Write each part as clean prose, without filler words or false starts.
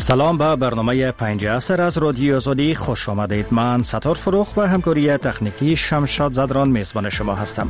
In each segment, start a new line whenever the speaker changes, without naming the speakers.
سلام به برنامه 5 عصر از رادیو آزادی خوش آمدید. من ستار فروخ و همکاری تکنیکی شمشاد زدران میزبان شما هستم.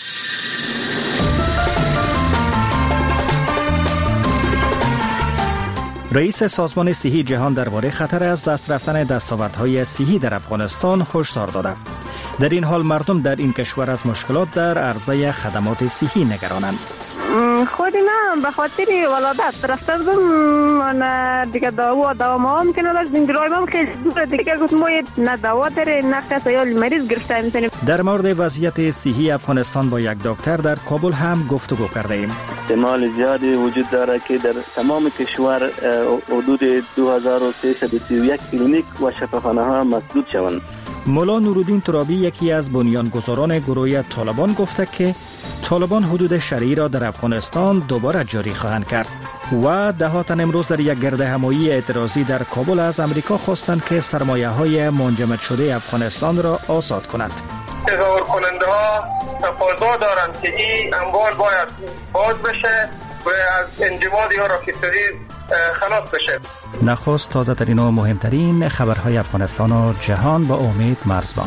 رئیس سازمان صحی جهان درباره خطر از دست رفتن دستاوردهای صحی در افغانستان هشدار داده. در این حال مردم در این کشور از مشکلات در عرضه خدمات صحی نگرانند.
خودی نه به خاطر ولادت رفته بودم من دیگه دوا ما میکنه از این درای ما خیلی دوره دیگه گفت ما نه دوا داره نه کس یا مریض گرفته میتونیم.
در مورد وضعیت صحی افغانستان با یک دکتر در کابل هم گفتگو کرده ایم.
احتمال زیادی وجود داره که در تمام کشور حدود 2331 کلینیک و شفاخانه ها مسدود شوند.
مولا نورالدین ترابی یکی از بنیانگذاران گروه طالبان گفته که طالبان حدود شرعی را در افغانستان دوباره جاری خواهند کرد و ده تن امروز در یک گرد همایی اعتراضی در کابل از امریکا خواستند که سرمایه‌های منجمد شده افغانستان را آزاد کند.
تظاهر کننده ها تقاضا دارند که این اموال باید باز بشه و از انجماد یا راکستری خلاص بشه.
نخست تازه ترین و مهمترین خبرهای افغانستان و جهان با امید مرزبان.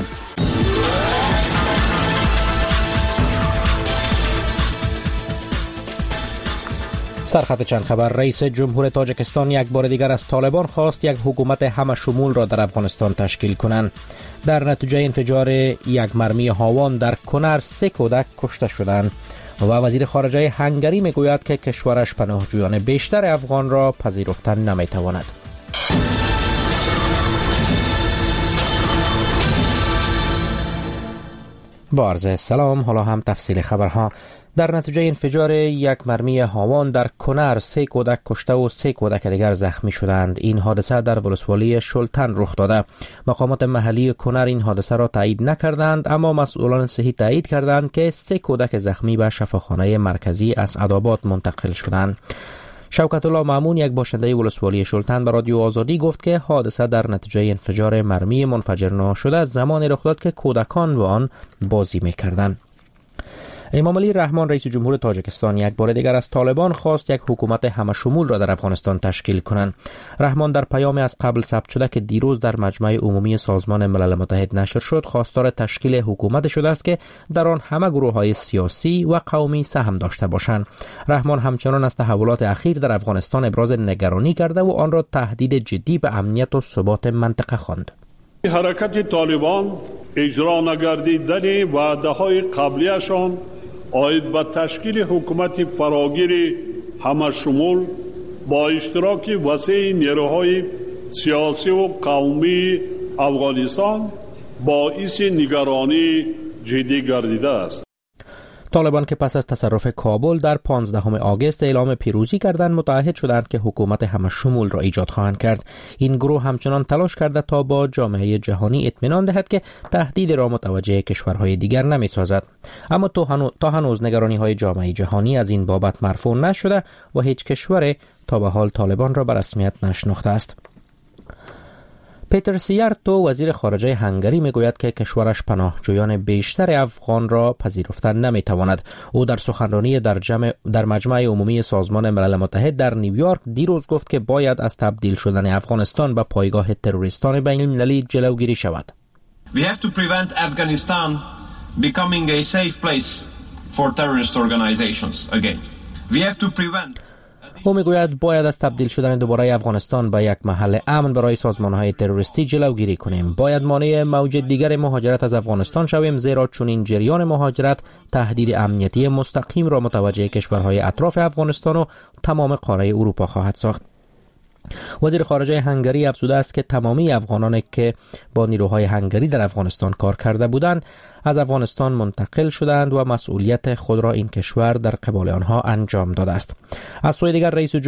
سرخط چند خبر. رئیس جمهور تاجیکستان یک بار دیگر از طالبان خواست یک حکومت همه شمول را در افغانستان تشکیل کنند. در نتیجه انفجار یک مرمی هاوان در کنر 3 کودک کشته شدند و وزیر خارجه هنگری میگوید که کشورش پناهجویان بیشتر افغان را پذیرفتن نمیتواند. با عرض سلام، حالا هم تفصیل خبرها. در نتیجه انفجار یک مرمی هاوان در کنر 3 کودک کشته و 3 کودک دیگر زخمی شدند. این حادثه در ولسوالی شلتن رخ داده. مقامات محلی کنر این حادثه را تایید نکردند، اما مسئولان صحی تایید کردند که 3 کودک زخمی به شفاخانه مرکزی اسعدآباد منتقل شدند. شوکت الله مامون، یک باشنده ولسوالی شلتن، به رادیو آزادی گفت که حادثه در نتیجه انفجار مرمی منفجر ناشده از زمانی رخ داد که کودکان با آن بازی می‌کردند. امام علی رحمان، رئیس جمهور تاجیکستان، یک بار دیگر از طالبان خواست یک حکومت همه شمول را در افغانستان تشکیل کنند. رحمان در پیامی از قبل ثبت شده که دیروز در مجمع عمومی سازمان ملل متحد نشر شد، خواستار تشکیل حکومت شده است که در آن همه گروه‌های سیاسی و قومی سهم داشته باشند. رحمان همچنان از تحولات اخیر در افغانستان ابراز نگرانی کرده و آن را تهدید جدی به امنیت و ثبات منطقه خواند.
حرکت طالبان اجرا نگردیدن وعده‌های قبلیشان آید به تشکیل حکومت فراگیر همه شمول با اشتراک وسیع نیروهای سیاسی و قومی افغانستان باعث نگرانی جدی گردیده است.
طالبان که پس از تصرف کابل در 15 آگوست اعلام پیروزی کردند، متعهد شدند که حکومت همه شمول را ایجاد خواهند کرد. این گروه همچنان تلاش کرده تا با جامعه جهانی اطمینان دهد که تهدید را متوجه کشورهای دیگر نمی سازد. اما تا هنوز نگرانی های جامعه جهانی از این بابت مرفوع نشده و هیچ کشور تا به حال طالبان را به رسمیت نشناخته است. پیتر سیارتو، وزیر خارجه هنگری، میگوید که کشورش پناهجویان بیشتر افغان را پذیرفتن نمیتواند. او در سخنرانی در مجمع عمومی سازمان ملل متحد در نیویورک دیروز گفت که باید از تبدیل شدن افغانستان به پایگاه تروریستان بین المللی جلوگیری شود.
We have to prevent Afghanistan becoming a safe place for terrorist organizations again. We have to prevent.
او میگوید باید از تبدیل شدن دوباره افغانستان به یک محل امن برای سازمان‌های تروریستی جلوگیری کنیم. باید مانع موج دیگر مهاجرت از افغانستان شویم، زیرا چون این جریان مهاجرت تهدید امنیتی مستقیم را متوجه کشورهای اطراف افغانستان و تمام قاره اروپا خواهد ساخت. وزیر خارجه هنگری افزوده است که تمامی افغانانی که با نیروهای هنگری در افغانستان کار کرده بودند از افغانستان منتقل شدند و مسئولیت خود را این کشور در قبال آنها انجام داده است. از سوی دیگر رئیس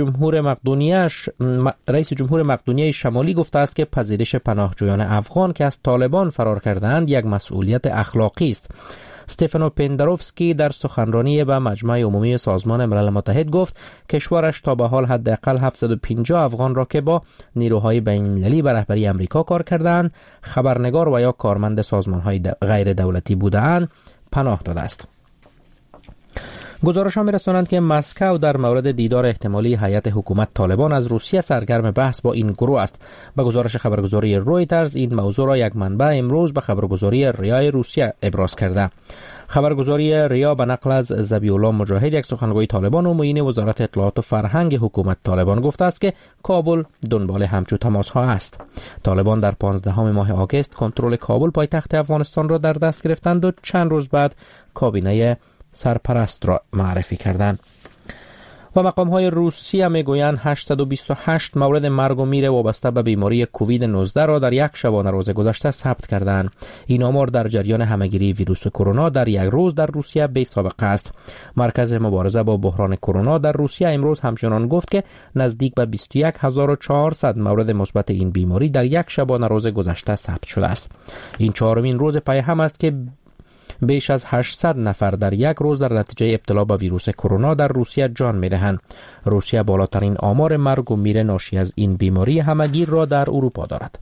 جمهور مقدونیه شمالی گفته است که پذیرش پناهجویان افغان که از طالبان فرار کردند یک مسئولیت اخلاقی است. استفانو پندروفسکی در سخنرانی به مجمع عمومی سازمان ملل متحد گفت کشورش تا به حال حداقل 750 افغان را که با نیروهای بین‌المللی به رهبری امریکا کار کردند، خبرنگار و یا کارمند سازمان‌های غیر دولتی بودند، پناه داده است. گزارش‌ها می‌رسانند که مسکو در مورد دیدار احتمالی هیئت حکومت طالبان از روسیه سرگرم بحث با این گروه است. به گزارش خبرگزاری رویترز این موضوع را یک منبع امروز به خبرگزاری ریا روسیه ابراز کرده. خبرگزاری ریا به نقل از ذبیح‌الله مجاهد یک سخنگوی طالبان و معین وزارت اطلاعات و فرهنگ حکومت طالبان گفته است که کابل دنبال همچو تماس‌ها است. طالبان در 15 ماه آگوست کنترل کابل پایتخت افغانستان را در دست گرفتند و چند روز بعد کابینه سرپرست را معرفی کردند. و مقام‌های روسیه میگویند 828 مورد مرگ و میر وابسته به بیماری کووید 19 را در یک شبانه روز گذشته ثبت کردند. این آمار در جریان همهگیری ویروس کرونا در یک روز در روسیه بی سابقه است. مرکز مبارزه با بحران کرونا در روسیه امروز همچنان گفت که نزدیک به 21400 مورد مثبت این بیماری در یک شبانه روز گذشته ثبت شده است. این چهارمین روز پای هم است که بیش از 800 نفر در یک روز در نتیجه ابتلا به ویروس کرونا در روسیه جان می‌دهند. روسیه بالاترین آمار مرگ و میر ناشی از این بیماری همهگیر را در اروپا دارد.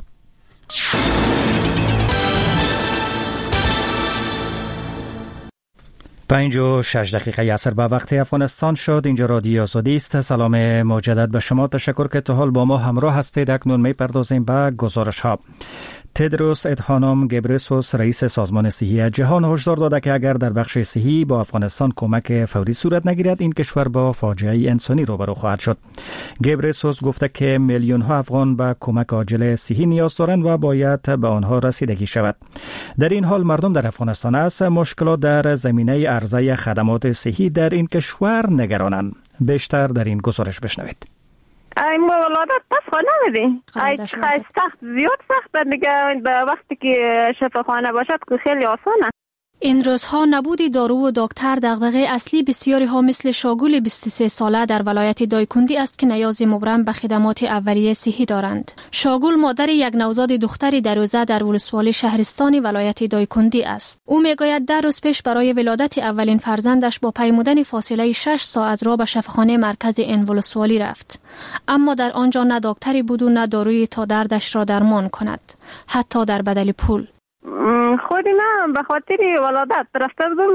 5:06 عصر به وقت افغانستان شد. اینجا رادیو آزادی است. سلام مجدد به شما. تشکر که تا حال با ما همراه هستید. اکنون می‌پردازیم به گزارش‌ها. تدروس ادهانوم گبرسوس رئیس سازمان صحی جهان هشدار داده که اگر در بخش صحی با افغانستان کمک فوری صورت نگیرد این کشور با فاجعه انسانی روبرو خواهد شد. گبرسوس گفته که میلیون ها افغان به کمک عاجل صحی نیاز دارند و باید به آنها رسیدگی شود. در این حال مردم در افغانستان از مشکلات در زمینه عرضه خدمات صحی در این کشور نگرانند. بیشتر در این گزارش بشنوید.
این ولادت پس خانه میدی سخت زیاد سخت دیگه. به وقتی که شفاخانه باشد که خیلی آسانه.
این روزها نبود دارو و دکتر دغدغه اصلی بسیاری ها مثل شاگول 23 ساله در ولایت دایکندی است که نیاز مبرم به خدمات اولیه صحی دارند. شاگول مادر یک نوزاد دختری در روزه در ولسوالی شهرستانی ولایت دایکندی است. او میگوید 10 روز پیش برای ولادت اولین فرزندش با پیمودن فاصله 6 ساعت را به شفاخانه مرکز این ولسوالی رفت، اما در آنجا نه دکتری بود و نه دارویی تا دردش را درمان کند، حتی در بدل پول.
خودی نه به خاطر ولادت رفته بودم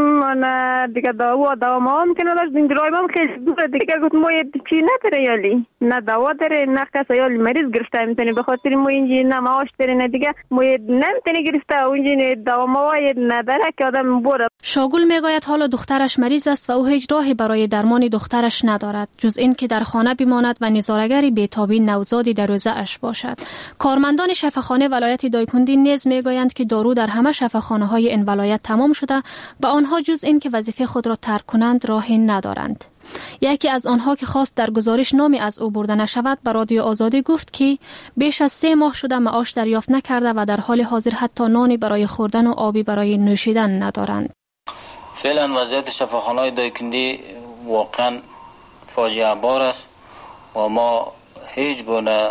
من دیگه دوا ما هم که نداشت. این درای ما هم خیلی دوره دیگه. گفت ما چی نداره یالی نه دوا داره نه کسی یالی مریض گرفته میتونی به خاطر ما اینجی نه معاش داره نه دیگه ما نمیتونی گرفته اونجی دوا ما نداره که آدم بره.
شاگول میگوید حالا دخترش مریض است و او هیچ راهی برای درمان دخترش ندارد جز این که در خانه بماند و نظاره‌گر بی‌تابی نوزادی در روزه اش باشد. کارمندان شفاخانه ولایت دایکندی نیز میگویند که دارو در همه شفاخانه‌های این ولایت تمام شده و آنها جز این که وظیفه خود را ترک کنند راهی ندارند. یکی از آنها که خواست در گزارش نامی از او برده نشود به رادیو آزادی گفت که بیش از 3 ماه شده معاش دریافت نکرده و در حال حاضر حتی نانی برای خوردن و آبی برای نوشیدن ندارند.
فعلا وضعیت شفاخانه‌های دایکندی واقعا فاجعه بار است و ما هیچ گونه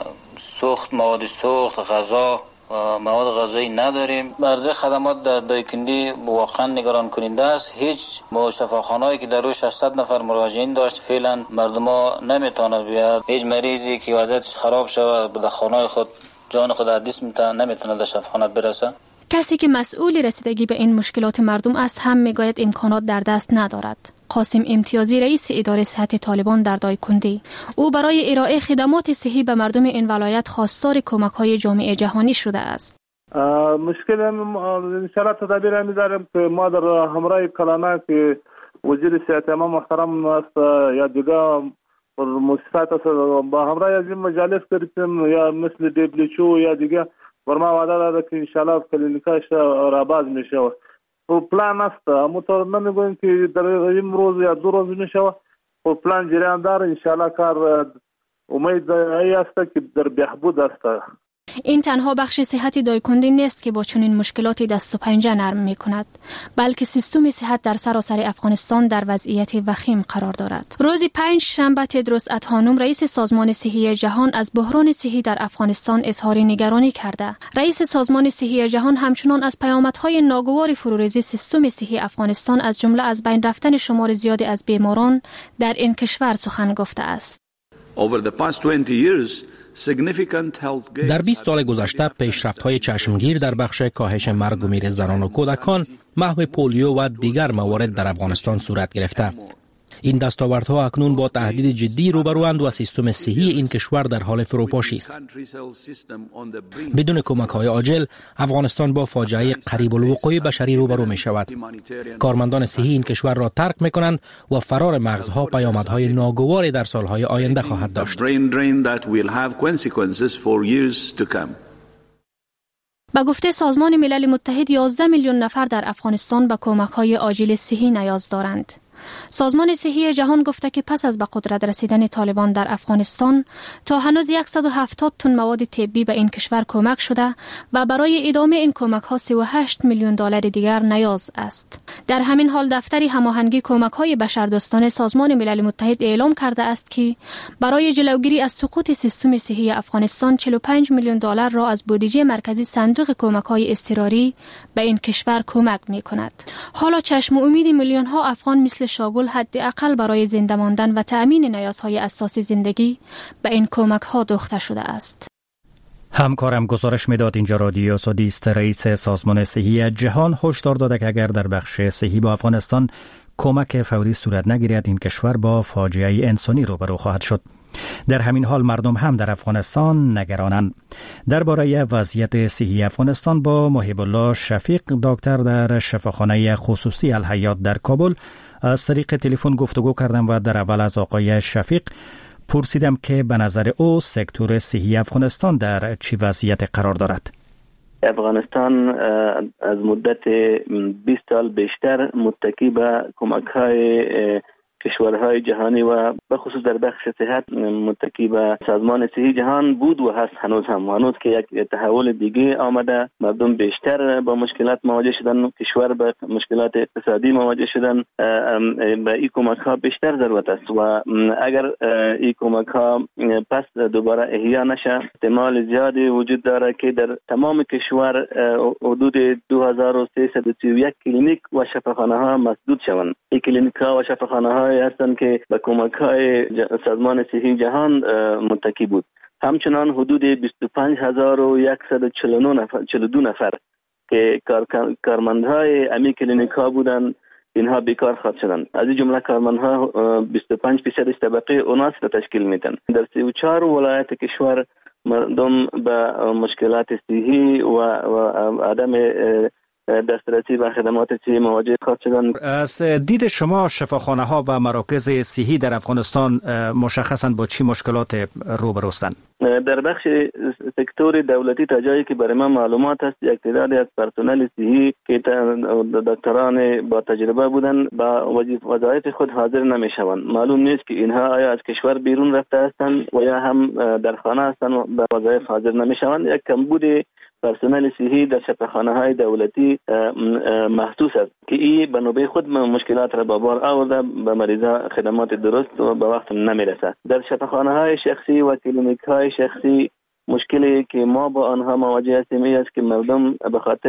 مواد سوخت غذا و مواد غذایی نداریم. عرضه خدمات در دایکندی واقعا نگران کننده است. هیچ شفاخانه‌ای که در روز 600 نفر مراجعین داشت فعلا مردم نمیتونه بیاد. هیچ مریضی که وضعیتش خراب شود به خانه خود جان خود از دست میده نمیتونه در شفاخانه برسه.
کسی که مسئول رسیدگی به این مشکلات مردم است هم میگوید امکانات در دست ندارد. قاسم امتیازی رئیس اداره صحت طالبان در دایکندی، او برای ارائه خدمات صحی به مردم این ولایت خواستار کمک‌های جامعه جهانی شده است.
مشکل ان شاء الله تدابیر می‌ذاریم که ما در همراه کلانه که وزیر صحت ما محترم است یا دیگه مؤسسات با همراه از این مجالس کردیم یا مثل دبلیو یا دیگه ورما وعده داده که ان شاء الله کلینیکاش را باز میشه. پلان است مطمئن نمیگویم که در این روز یا 2 روز میشه. پلان جریان داره ان شاء الله. کار امید است که در بهبود است.
این تنها بخش صحت دایکندی نیست که با چنین مشکلاتی دست و پنجه نرم می کند، بلکه سیستم صحت در سراسر افغانستان در وضعیت وخیم قرار دارد. روز 5 شنبه تدروس ادهانوم رئیس سازمان صحی جهان از بحران صحی در افغانستان اظهار نگرانی کرده. رئیس سازمان صحی جهان همچنان از پیامدهای ناگوار فروریزی سیستم صحی افغانستان از جمله از بین رفتن شمار زیادی از بیماران در این کشور سخن گفته است.
Over the past 20 years,
در 20 سال گذشته پیشرفت‌های چشمگیر در بخش کاهش مرگ و میر زنان و کودکان، محو پولیو و دیگر موارد در افغانستان صورت گرفته. این دستاوردها اکنون با تهدید جدی روبروند و سیستم صحی این کشور در حال فروپاشی است. بدون کمک‌های عاجل، افغانستان با فاجعه قریب الوقوع بشری روبرو می شود. کارمندان صحی این کشور را ترک می کنند و فرار مغزها پیامدهای ناگواری در سالهای آینده خواهد داشت.
به گفته سازمان ملل متحد 11 میلیون نفر در افغانستان به کمک‌های عاجل صحی نیاز دارند. سازمان صحی جهان گفته که پس از به قدرت رسیدن طالبان در افغانستان تا هنوز 170 تن مواد طبی به این کشور کمک شده و برای ادامه این کمک ها 38 میلیون دلار دیگر نیاز است. در همین حال دفتر هماهنگی کمک های بشردوستانه سازمان ملل متحد اعلام کرده است که برای جلوگیری از سقوط سیستم صحی افغانستان 45 میلیون دلار را از بودجه مرکزی صندوق کمک های اضطراری به این کشور کمک می کند. حالا چشم امید میلیون ها افغان مثل شاگل حداقل برای زنده ماندن و تأمین نیازهای اساسی زندگی به این کمک ها دوخته شده است.
همکارم گزارش میداد. اینجا رادیو آزادی است. رئیس سازمان صحی جهان هشدار داده که اگر در بخش صحی با افغانستان کمک فوری صورت نگیرد، این کشور با فاجعه انسانی روبرو خواهد شد. در همین حال مردم هم در افغانستان نگرانند. درباره وضعیت صحی افغانستان با محب الله شفیق، دکتر در شفاخانه خصوصی الحیات در کابل، از طریق تلفن گفتگو کردم و در اول از آقای شفیق پرسیدم که به نظر او سکتور صحی افغانستان در چه وضعیت قرار دارد.
افغانستان از مدت 20 سال بیشتر متکی به کمک‌های کشورهای جهانی و به خصوص در بخش صحت متکی به سازمان صحی جهان بود و هست هنوز که یک تحول دیگه آمده. مردم بیشتر با مشکلات مواجه شدن، کشور با مشکلات اقتصادی مواجه شدن، به این کمک ها بیشتر ضرورت است و اگر این کمک ها پس دوباره احیا نشه، احتمال زیادی وجود داره که در تمام کشور حدود 2331 کلینیک و شفاخانه ها مسدود شوند. این کلینیک ها و شفاخانه ها هستند که به کمک‌های سازمان صحی جهان متکی بود. همچنان حدود 25142 نفر که کارمندهای امی کلینیک ها بودند، اینها بیکار خواهد شدند. از این جمله کارمندها 25% طبقه اوناس را تشکیل میدن. در 34 ولایت کشور مردم به مشکلات صحی و عدم دسترسی به خدمات صحی مواجه خواهد شدند.
از دید شما شفاخانه ها و مراکز صحی در افغانستان مشخصاً با چی مشکلات روبرو هستند؟
در بخش سکتور دولتی تا جایی که برای من معلومات است، یک تعدادی از پرسنل صحی که دکتران با تجربه بودند با وظایف خود حاضر نمیشوند. معلوم نیست که اینها آیا از کشور بیرون رفته هستند و یا هم در خانه هستند و به وظایف حاضر نمیشوند. یک کمبود پرسنل صحی در شفاخانه های دولتی محسوس است که این به نوبه خود مشکلات را به بار آورده، به مریضا خدمات درست و به وقت نمیرسه. در شفاخانه های شخصی و کلینیک های شخصی مشکلی که ما با آنها مواجه هستیم این است که مردم به خاطر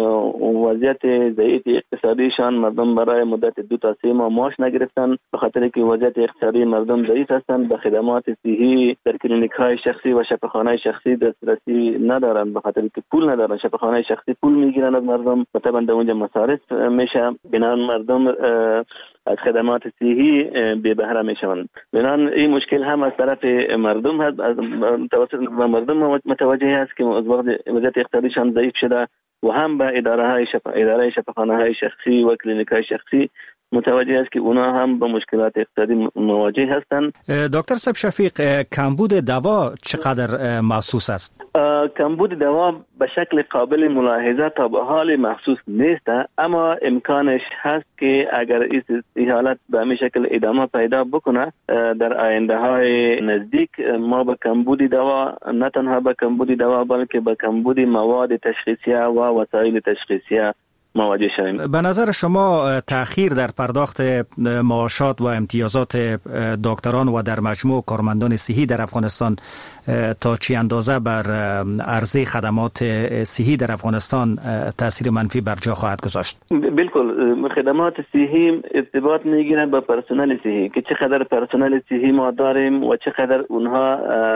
وضعیت ضعیف اقتصادیشان، مردم برای مدت 2 تا 3 ماه معاش نگرفتن، به خاطر که وضعیت اقتصادی مردم ضعیف هستند، به خدمات صحی در کلینیک های شخصی و شفاخانه شخصی دسترسی ندارند، به خاطر که پول ندارند. شفاخانه شخصی پول میگیرن از مردم و طبعا در اونجا مصارف میشه، بنابراین مردم از خدمات صحی بی بهره میشوند. بنابراین این مشکل هم از طرف مردم هست، از توسط مردم متوجه است که از وقت وضعیت اقتصادیشان ضعیف شده و هم به اداره شفاخانه های شخصی و کلینیک های شخصی متوجه است که اونا هم با مشکلات اقتصادی مواجه هستند.
دکتر صاحب شفیق، کمبود دوا چقدر محسوس است؟
کمبود دوا به شکل قابل ملاحظه تا به حال محسوس نیست، اما امکانش هست که اگر این حالت به همین شکل ادامه پیدا بکنه در آینده های نزدیک ما به کمبود دوا، نه تنها به کمبود دوا بلکه به کمبود مواد تشخیصیه و وسایل تشخیصیه مواجه شویم.
به نظر شما تأخیر در پرداخت معاشات و امتیازات دکتران و در مجموع کارمندان صحی در افغانستان تا چی اندازه بر عرضه خدمات صحی در افغانستان تاثیر منفی بر جا خواهد گذاشت؟
بالکل، خدمات صحی ارتباط میگیرن با پرسنل صحی که چقدر پرسنل صحی ما داریم و چقدر اونها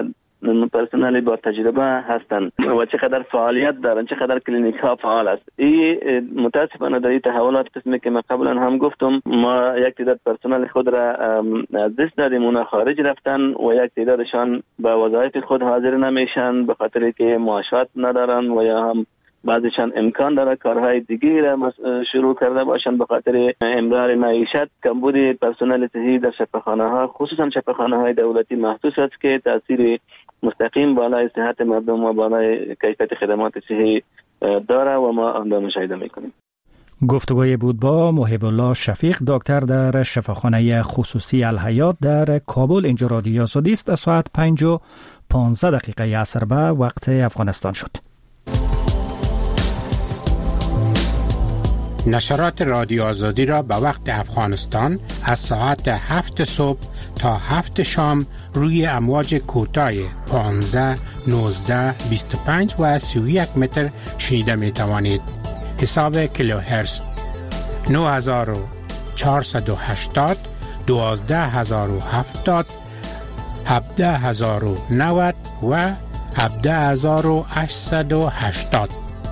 پرسنل با تجربه هستند و چقدر فعالیت دارن، چقدر کلینیک ها فعال است. این متاسفانه در این تحولات قسمی که من قبلا هم گفتم، ما یک تعداد پرسنل خود را از دست دادیم، اونا خارج رفتن و یک تعدادشان به وظایف خود حاضر نمیشن به خاطر که معاشات ندارن و یا هم بعضیشان امکان داره کارهای دیگه را شروع کرده باشند به خاطر امرار معیشت. کمبود پرسنل صحی در شفاخانه ها، خصوصا شفاخانه های دولتی محسوس است که تاثیر مستقیم بالای صحت مردم و بالای کیفیت خدمات صحی داره و ما آن را مشاهده میکنیم.
گفتگوی بود با محب الله شفیق، دکتر در شفاخانه خصوصی الحیات در کابل. اینجا رادیو آزادی است. ساعت 5:15 عصر به وقت افغانستان شد.
نشرات رادیو آزادی را به وقت افغانستان از ساعت 7 صبح تا 7 شام روی امواج کوتاه 15, 19, 25 و 31 متر شنیده می توانید. حساب کیلوهرتز 9480, 12070, 17090 و 17880.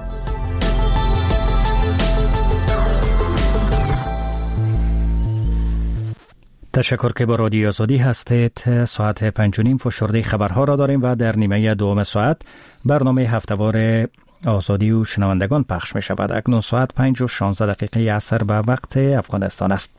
تشکر که با رادیو آزادی هستید. ساعت 5:30 فشرده خبرها را داریم و در نیمه دوم ساعت برنامه هفته‌وار آزادی و شنوندگان پخش می شود. اکنون ساعت 5:16 عصر به وقت افغانستان است.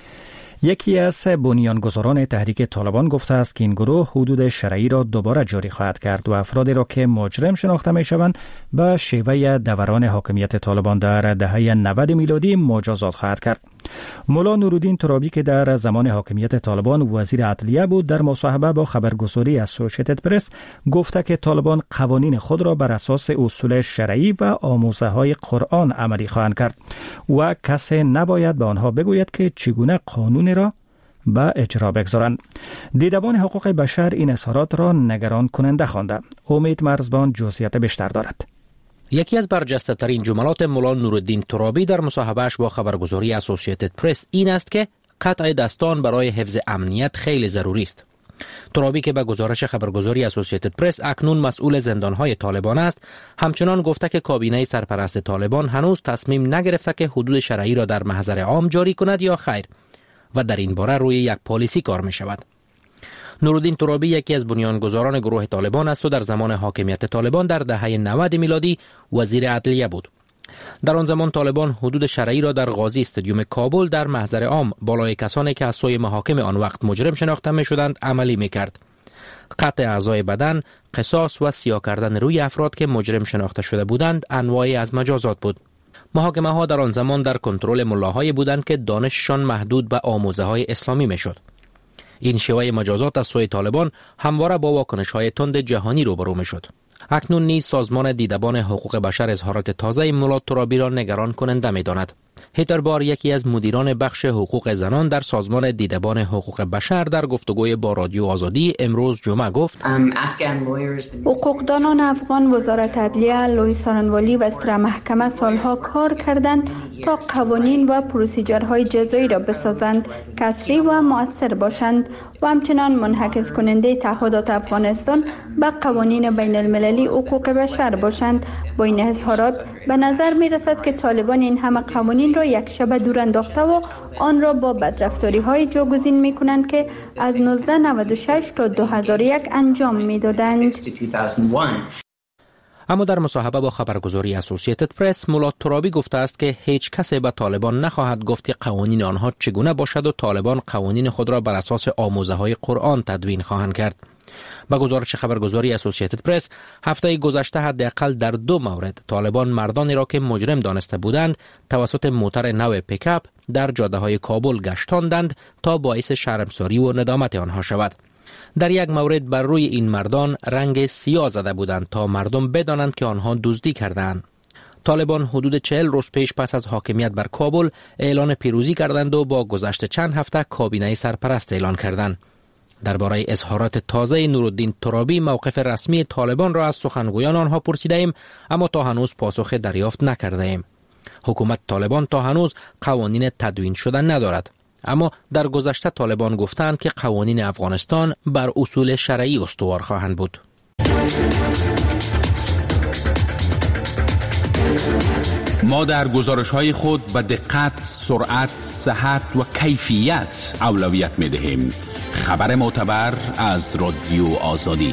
یکی از بنیانگذاران تحریک طالبان گفته است که این گروه حدود شرعی را دوباره جاری خواهد کرد و افرادی را که مجرم شناخته می شوند به شیوه دوران حاکمیت طالبان در دهه 90 میلادی مجازات خواهد کرد. مولا نورالدین ترابی که در زمان حاکمیت طالبان وزیر عدلیه بود، در مصاحبه با خبرگزاری اسوسییتد پرس گفته که طالبان قوانین خود را بر اساس اصول شرعی و آموزه‌های قرآن عملی خواهند کرد و کسی نباید به آنها بگوید که چگونه قانون را به اجرا بگذارند. دیدبان حقوق بشر این اظهارات را نگران کننده خوانده. امید مرزبان جزئیات بیشتر دارد.
یکی از برجسته ترین جملات مولا نورالدین ترابی در مصاحبهش با خبرگزاری اسوسییتد پرس این است که قطع دستان برای حفظ امنیت خیلی ضروری است. ترابی که به گزارش خبرگزاری اسوسییتد پرس اکنون مسئول زندانهای طالبان است، همچنان گفته که کابینه سرپرست طالبان هنوز تصمیم نگرفته که حدود شرعی را در محضر عام جاری کند یا خیر و در این باره روی یک پالیسی کار می شود. نورالدین ترابی یکی از بنیانگذاران گروه طالبان است و در زمان حاکمیت طالبان در دهه 90 میلادی وزیر عدلیه بود. در آن زمان طالبان حدود شرعی را در قاضی استادیوم کابل در محضر عام بالای کسانی که از سوی محاکم آن وقت مجرم شناخته می شدند عملی می کرد. قطع اعضای بدن، قصاص و سیاه کردن روی افراد که مجرم شناخته شده بودند انواعی از مجازات بود. محاکمه ها در آن زمان در کنترل ملاهای بودند که دانششان محدود به آموزه‌های اسلامی می شد. این شیوه مجازات از سوی طالبان همواره با واکنش‌های تند جهانی روبرو می‌شد. اکنون نیز سازمان دیدبان حقوق بشر اظهارات تازه مولا ترابی را نگران کننده می‌داند. هیتر بار، یکی از مدیران بخش حقوق زنان در سازمان دیدبان حقوق بشر، در گفتگوی با رادیو آزادی امروز جمعه گفت:
حقوقدانان افغان، وزارت عدلیه، لوی سارنوالی و سر محکمه سالها کار کردند تا قوانین و پروسیجرهای جزایی را بسازند که عصری و مؤثر باشند و همچنان منعکس کننده تعهدات افغانستان به قوانین بین المللی حقوق بشر باشند. با این اظهارات به نظر می رسد که طالبان این همه قوانین را یک شبه دور انداخته و آن را با بدرفتاری های جاگزین می کنند که از 1996 تا 2001 انجام می دادند.
اما در مصاحبه با خبرگزاری اسوسییتد پرس، مولا ترابی گفته است که هیچ کسی به طالبان نخواهد گفت که قوانین آنها چگونه باشد و طالبان قوانین خود را بر اساس آموزه‌های قرآن تدوین خواهند کرد. با گزارش خبرگزاری اسوسییتد پرس، هفته گذشته حداقل در 2 مورد طالبان مردانی را که مجرم دانسته بودند توسط موتر نو پیکاپ در جاده‌های کابل گشتاندند تا باعث شرمساری و ندامت آنها شود. در یک مورد بر روی این مردان رنگ سیاه زده بودند تا مردم بدانند که آنها دزدی کردند. طالبان حدود 40 روز پیش پس از حاکمیت بر کابل اعلان پیروزی کردند و با گذشت چند هفته کابینه سرپرست اعلان کردند. درباره اظهارات تازه نورالدین ترابی موقف رسمی طالبان را از سخنگویان آنها پرسیده ایم، اما تا هنوز پاسخ دریافت نکرده ایم. حکومت طالبان تا هنوز قوانین تدوین شده ندارد، اما در گذشته طالبان گفتند که قوانین افغانستان بر اصول شرعی استوار خواهند بود.
ما در گزارش‌های خود به دقت، سرعت، صحت و کیفیت اولویت می‌دهیم. خبر معتبر از رادیو آزادی.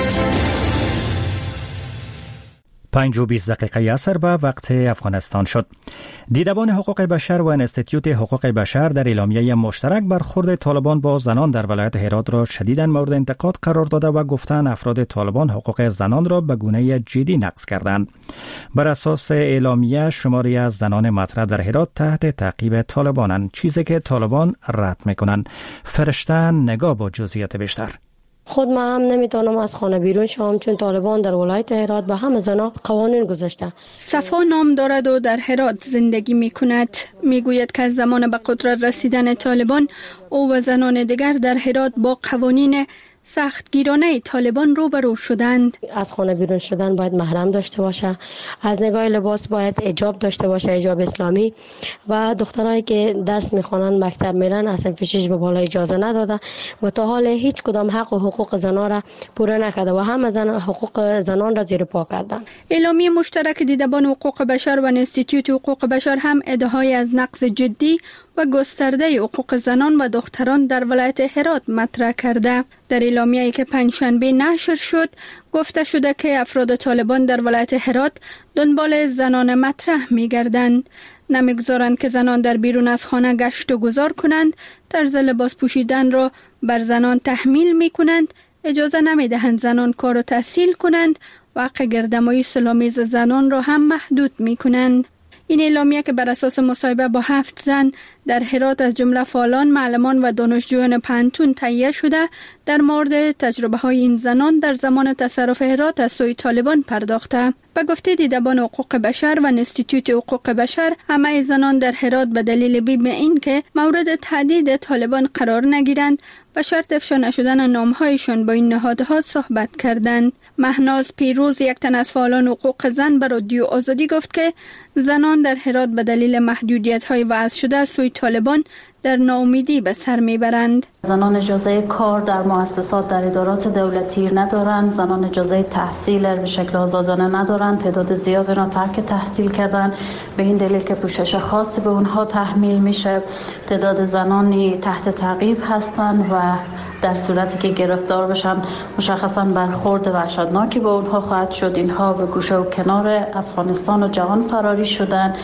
5:20 عصر به وقت افغانستان شد. دیدبان حقوق بشر و انستیتیوت حقوق بشر در اعلامیه مشترک برخورد طالبان با زنان در ولایت هرات را شدیداً مورد انتقاد قرار داده و گفتند افراد طالبان حقوق زنان را به گونه جدی نقض کردند. بر اساس اعلامیه شماری از زنان مطرح در هرات تحت تعقیب طالبانند، چیزی که طالبان رد میکنند. فرشته نگاه با جزئیات بیشتر.
خود من هم نمیتونم از خانه بیرون شوم چون طالبان در ولایت هرات به همه زنا قوانین گذاشته.
صفا نام دارد و در هرات زندگی میکند. میگوید که از زمان به قدرت رسیدن طالبان او و زنان دیگر در هرات با قوانین سختگیرانه طالبان روبرو شدند.
از خانه بیرون شدن باید محرم داشته باشه، از نگاه لباس باید حجاب داشته باشه، حجاب اسلامی، و دخترایی که درس میخوانن مکتب میرن از صنف 6 به بالا اجازه نداده و تا حال هیچ کدام حق و حقوق زنان را پوره نکرده و همه حقوق زنان را زیر پا کردن.
اعلامیه مشترک دیدبان حقوق بشر و انستیتیوت حقوق بشر هم ادعای از نقض جدی و گسترده حقوق زنان و دختران در ولایت هرات مطرح کرده. در اعلامیه‌ای که پنجشنبه نشر شد گفته شده که افراد طالبان در ولایت هرات دنبال زنان مطرح می‌گردند، نمی‌گذارند که زنان در بیرون از خانه گشت و گذار کنند، طرز لباس پوشیدن را بر زنان تحمیل می‌کنند، اجازه نمی‌دهند زنان کار و تحصیل کنند و حق گردمایی صلح‌آمیز زنان را هم محدود می‌کنند. این اعلامیه که بر اساس مصاحبه با 7 زن در هرات از جمله فعالان، معلمان و دانشجویان پانتون تهیه شده، در مورد تجربه های این زنان در زمان تصرف هرات از سوی طالبان پرداخته. به گفته دیدبان حقوق بشر و انستیتیوت حقوق بشر، همه زنان در هرات به دلیل بیم این که مورد تهدید طالبان قرار نگیرند و شرط افشا نشدن نامهایشان با این نهادها صحبت کردند. مهناز پیروز، یک تن از فعالان حقوق زن، به رادیو آزادی گفت که زنان در هرات به دلیل محدودیت‌های وضع شده از سوی طالبان در ناامیدی به سر میبرند.
زنان اجازه کار در مؤسسات در ادارات دولتی ندارند، زنان اجازه تحصیل به شکل آزادانه ندارند، تعداد زیادی را ترک تحصیل کردن به این دلیل که پوشش خاصی به اونها تحمیل میشه. تعداد زنانی تحت تعقیب هستند و در صورتی که گرفتار بشن مشخصا برخورد وحشتناکی با اونها خواهد شد. اینها به گوشه و کنار افغانستان و جهان فراری شدن.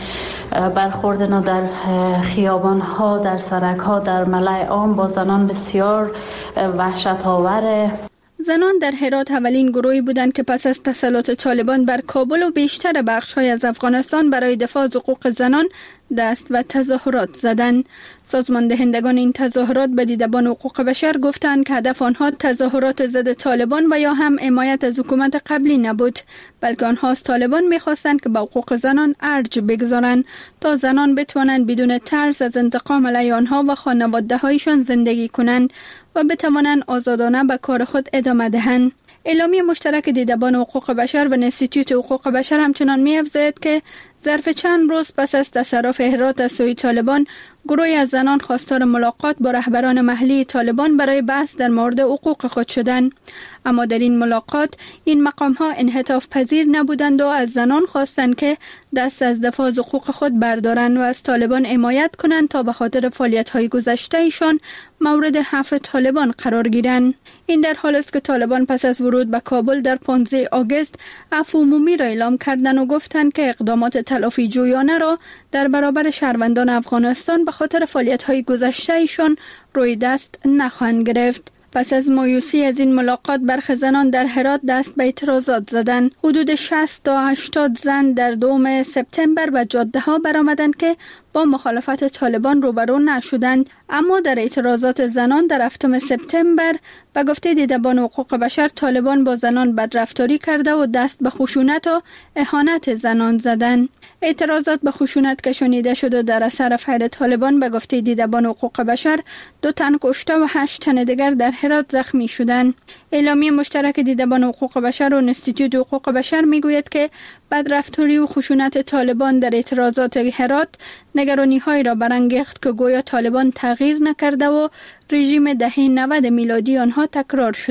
برخورد اینا در خیابان ها، در سرک ها، در ملأ عام با زنان بسیار وحشت آوره.
زنان در هرات اولین گروهی بودند که پس از تسلط طالبان بر کابل و بیشتر بخش‌های از افغانستان برای دفاع از حقوق زنان دست و تظاهرات زدند. سازمان دهندگان این تظاهرات به دیدبان حقوق بشر گفتند که هدف آنها تظاهرات ضد طالبان و یا هم حمایت از حکومت قبلی نبود، بلکه آنها از طالبان می‌خواستند که به حقوق زنان ارج بگذارند تا زنان بتوانند بدون ترس از انتقام علیه آنها و خانواده‌هایشان زندگی کنند و بتوانند آزادانه به کار خود ادامه دهند. اعلامیه مشترک دیدبان حقوق بشر و انستیتیوت حقوق بشر همچنان می‌افزاید که ظرف چند روز پس از تصرف هرات از سوی طالبان، گروهی از زنان خواستار ملاقات با رهبران محلی طالبان برای بحث در مورد حقوق خود شدند. اما در این ملاقات این مقام‌ها انعطاف پذیر نبودند و از زنان خواستند که دست از دفاع از حقوق خود بردارند و از طالبان حمایت کنند تا به خاطر فعالیت‌های گذشته‌شان مورد حرف طالبان قرار گیرند. این در حالی است که طالبان پس از ورود به کابل در 15 آگوست عفو عمومی را اعلام کردند و گفتند که اقدامات تلافی جویانه را در برابر شهروندان افغانستان به خاطر فعالیت‌های گذشته‌شان روی دست نخواهند گرفت. پس از مایوسی از این ملاقات، برخی زنان در هرات دست به اعتراضات زدند. حدود 60 تا 80 زن در 2 سپتامبر به جاده‌ها برآمدند که با مخالفت طالبان روبرو نشدند، اما در اعتراضات زنان در 7 سپتامبر به گفته دیدبان حقوق بشر طالبان با زنان بدرفتاری کرده و دست به خشونت و اهانت زنان زدند. اعتراضات به خشونت که شنیده شده در اثر فعل طالبان به گفته دیدبان حقوق بشر 2 تن کشته و 8 تن دیگر در هرات زخمی شدند. اعلامیه مشترک دیدبان حقوق بشر و انستیتیوت حقوق بشر میگوید که بدرفتاری و خشونت طالبان در اعتراضات هرات نگرانی‌هایی را برانگیخت که گویا طالبان تغییر نکرده و رژیم دهه 90 میلادی آنها تکرار شده.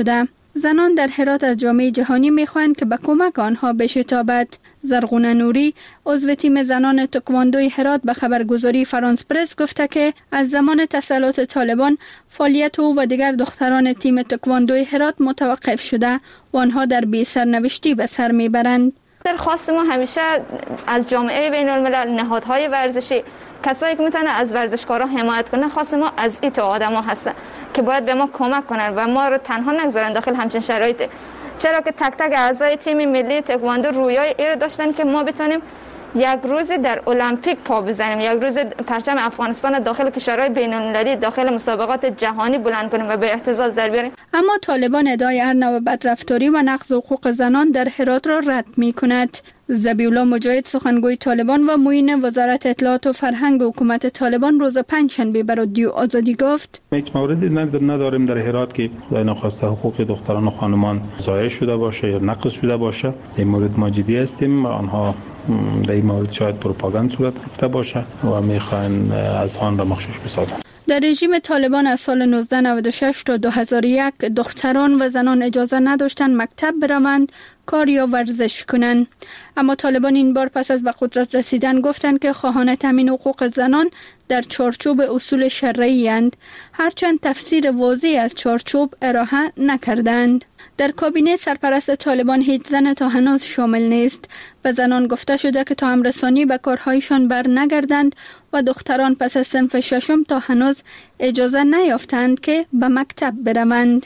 زنان در هرات از جامعه جهانی میخواهند که به کمک آنها بشتابد. زرغونه نوری عضو تیم زنان تکواندوی هرات به خبرگزاری فرانس پرس گفته که از زمان تسلط طالبان فعالیت او و دیگر دختران تیم تکواندوی هرات متوقف شده و آنها در بی سرنوشتی به سر میبرند.
درخواست ما همیشه از جامعه بین الملل، نهادهای ورزشی، کسایی که میتونن از ورزشکارا حمایت کنن، خواست ما از این تو آدما هستن که باید به ما کمک کنن و ما رو تنها نگذارن داخل همچین شرایطی. چرا که تک تک اعضای تیم ملی تکواندو رویای این داشتن که ما بتونیم یک روزی در المپیک پا بزنیم، یک روز پرچم افغانستان داخل کشورهای بین المللی، داخل مسابقات جهانی بلند کنیم و به اعتزاز در بیاریم.
اما طالبان ادعای هر نوع بدرفتاری و نقض حقوق زنان در هرات را رد می‌کند. ذبیح‌الله مجاهد سخنگوی طالبان و معین وزارت اطلاعات و فرهنگ حکومت طالبان روز پنجشنبه به رادیو آزادی گفت:
هیچ موردی نداریم در هرات که ناخواسته حقوق دختران و خانمان ضایع شده باشه یا نقض شده باشه. این مورد ما جدی هستیم. آنها در این مورد شاید پروپاگاند صورت گرفته باشه و میخواین از آن را مخشوش بسازند.
در رژیم طالبان از سال 1996 تا 2001 دختران و زنان اجازه نداشتند مکتب بروند، کار یا ورزش کنند. اما طالبان این بار پس از به قدرت رسیدن گفتند که خواهان تامین حقوق زنان در چارچوب اصول شرعی اند، هرچند تفسیر واضحی از چارچوب ارائه نکردند. در کابینه سرپرست طالبان هیچ زن تا هنوز شامل نیست و زنان گفته شده که تا امرسانی به کارهایشان بر نگردند و دختران پس از صنف ششم تا هنوز اجازه نیافتند که به مکتب بروند.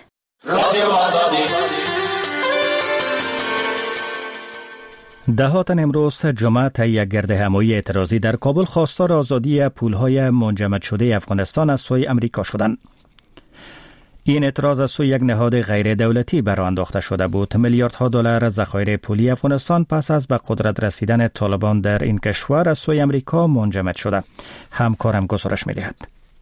دهات امروز جمعه طی یک گرد همایی اعتراضی در کابل خواستار آزادی پولهای منجمد شده افغانستان از سوی امریکا شدند. این اعتراض از سوی یک نهاد غیر دولتی برآورده انداخته شده بود. میلیاردها دلار ذخایر پولی افغانستان پس از به قدرت رسیدن طالبان در این کشور از سوی امریکا منجمد شده. همکارم گزارش می‌دهد.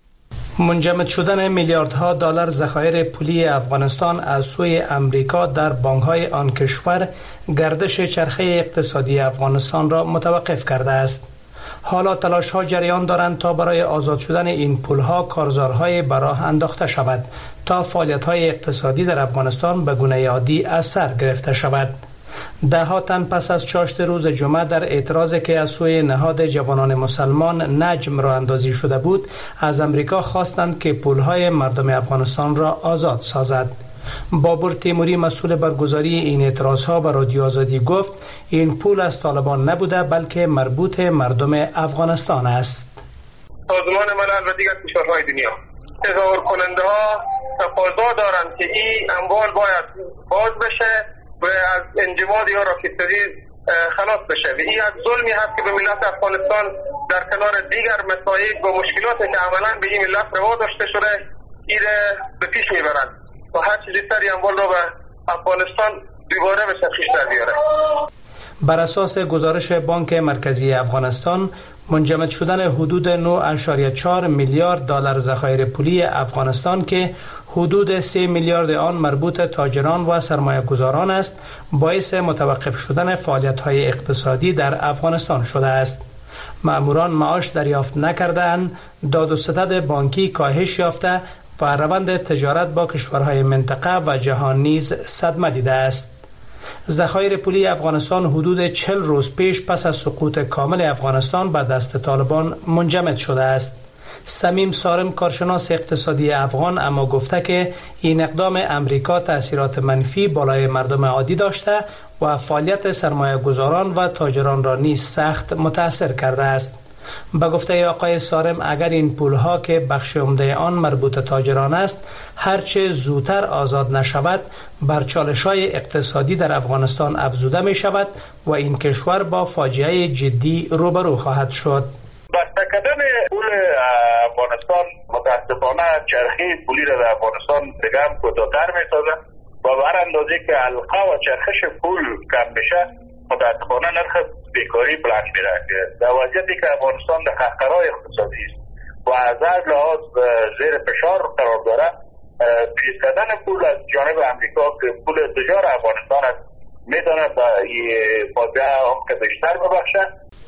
منجمد شدن میلیاردها دلار ذخایر پولی افغانستان از سوی امریکا در بانک‌های آن کشور گردش چرخه اقتصادی افغانستان را متوقف کرده است. حالا تلاش‌ها جریان دارند تا برای آزاد شدن این پول‌ها کارزارهای به راه انداخته شود تا فعالیت‌های اقتصادی در افغانستان به گونه عادی از سر گرفته شود. ده‌ها تن پس از چاشت روز جمعه در اعتراضی که از سوی نهاد جوانان مسلمان نجم راه اندازی شده بود، از امریکا خواستند که پول‌های مردم افغانستان را آزاد سازد. بابور تیموری مسئول برگزاری این اعتراضها به رادیو آزادی گفت این پول از طالبان نبوده بلکه مربوط مردم افغانستان است.
سازمان ملل و دیگر کشورهای دنیا تظاهر کننده ها تقاضا دارند که این اموال باید باز بشه و از انجماد یا راکستری خلاص بشه و این از ظلمی هست که به ملت افغانستان در کنار دیگر مسائل و مشکلاتی که عملا به این ملت روا داشته شده این به پیش میبرند و هر چیزی تری اموال رو به افغانستان دوباره به چرخش در بیاره.
بر اساس گزارش بانک مرکزی افغانستان، منجمد شدن حدود 9.4 میلیارد دلار ذخایر پولی افغانستان که حدود 3 میلیارد آن مربوط تاجران و سرمایه‌گذاران است، باعث متوقف شدن فعالیت‌های اقتصادی در افغانستان شده است. ماموران معاش دریافت نکردند، داد و ستد بانکی کاهش یافته و روند تجارت با کشورهای منطقه و جهان نیز صدمه دیده است. ذخایر پولی افغانستان حدود 40 روز پیش پس از سقوط کامل افغانستان به دست طالبان منجمد شده است. سمیم سارم کارشناس اقتصادی افغان اما گفته که این اقدام امریکا تأثیرات منفی بالای مردم عادی داشته و فعالیت سرمایه گذاران و تاجران را نیز سخت متاثر کرده است. به گفته آقای سارم اگر این پولها که بخش عمده آن مربوط تاجران است هرچه زودتر آزاد نشود بر چالش‌های اقتصادی در افغانستان افزوده می شود و این کشور با فاجعه جدی روبرو خواهد شد.
بسته کردن پول افغانستان متاسفانه چرخه پولی را در افغانستان دیگه هم کوتاه‌تر می‌سازد و بر اندازه که حلقه و چرخش پول کم بشه متاسفانه نرخ بیکاری بلند میره. در وضعیتی که افغانستان در خطرهای اقتصادی است و از هر لحاظ زیر فشار قرار داره، پیش کردن پول از جانب امریکا که پول تجار افغانستان است میتونه به فاجعه هم که بیشتر ببخشه.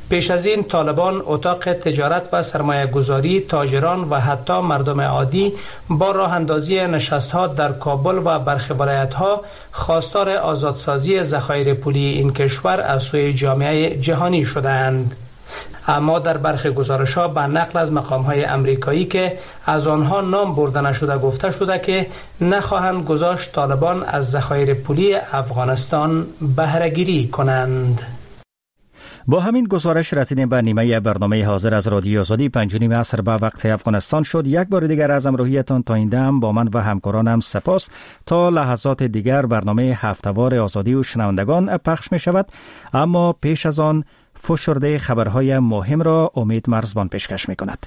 پیش از این طالبان اتاق تجارت و سرمایه گذاری، تاجران و حتی مردم عادی با راه اندازی نشست‌ها در کابل و برخی ولایت‌ها خواستار آزادسازی ذخایر پولی این کشور از سوی جامعه جهانی شدند. اما در برخی گزارش‌ها به نقل از مقام‌های امریکایی که از آنها نام برده نشده گفته شده که نخواهند گذاشت طالبان از ذخایر پولی افغانستان بهره‌گیری کنند.
با همین گزارش رسیدیم به نیمه برنامه حاضر از رادیو آزادی 5:30 عصر به وقت افغانستان شد. یک بار دیگر از همراهیتان تا این دم با من و همکارانم سپاس. تا لحظات دیگر برنامه هفته‌وار آزادی و شنوندگان پخش می شود، اما پیش از آن فشرده خبرهای مهم را امید مرزبان پیشکش می کند.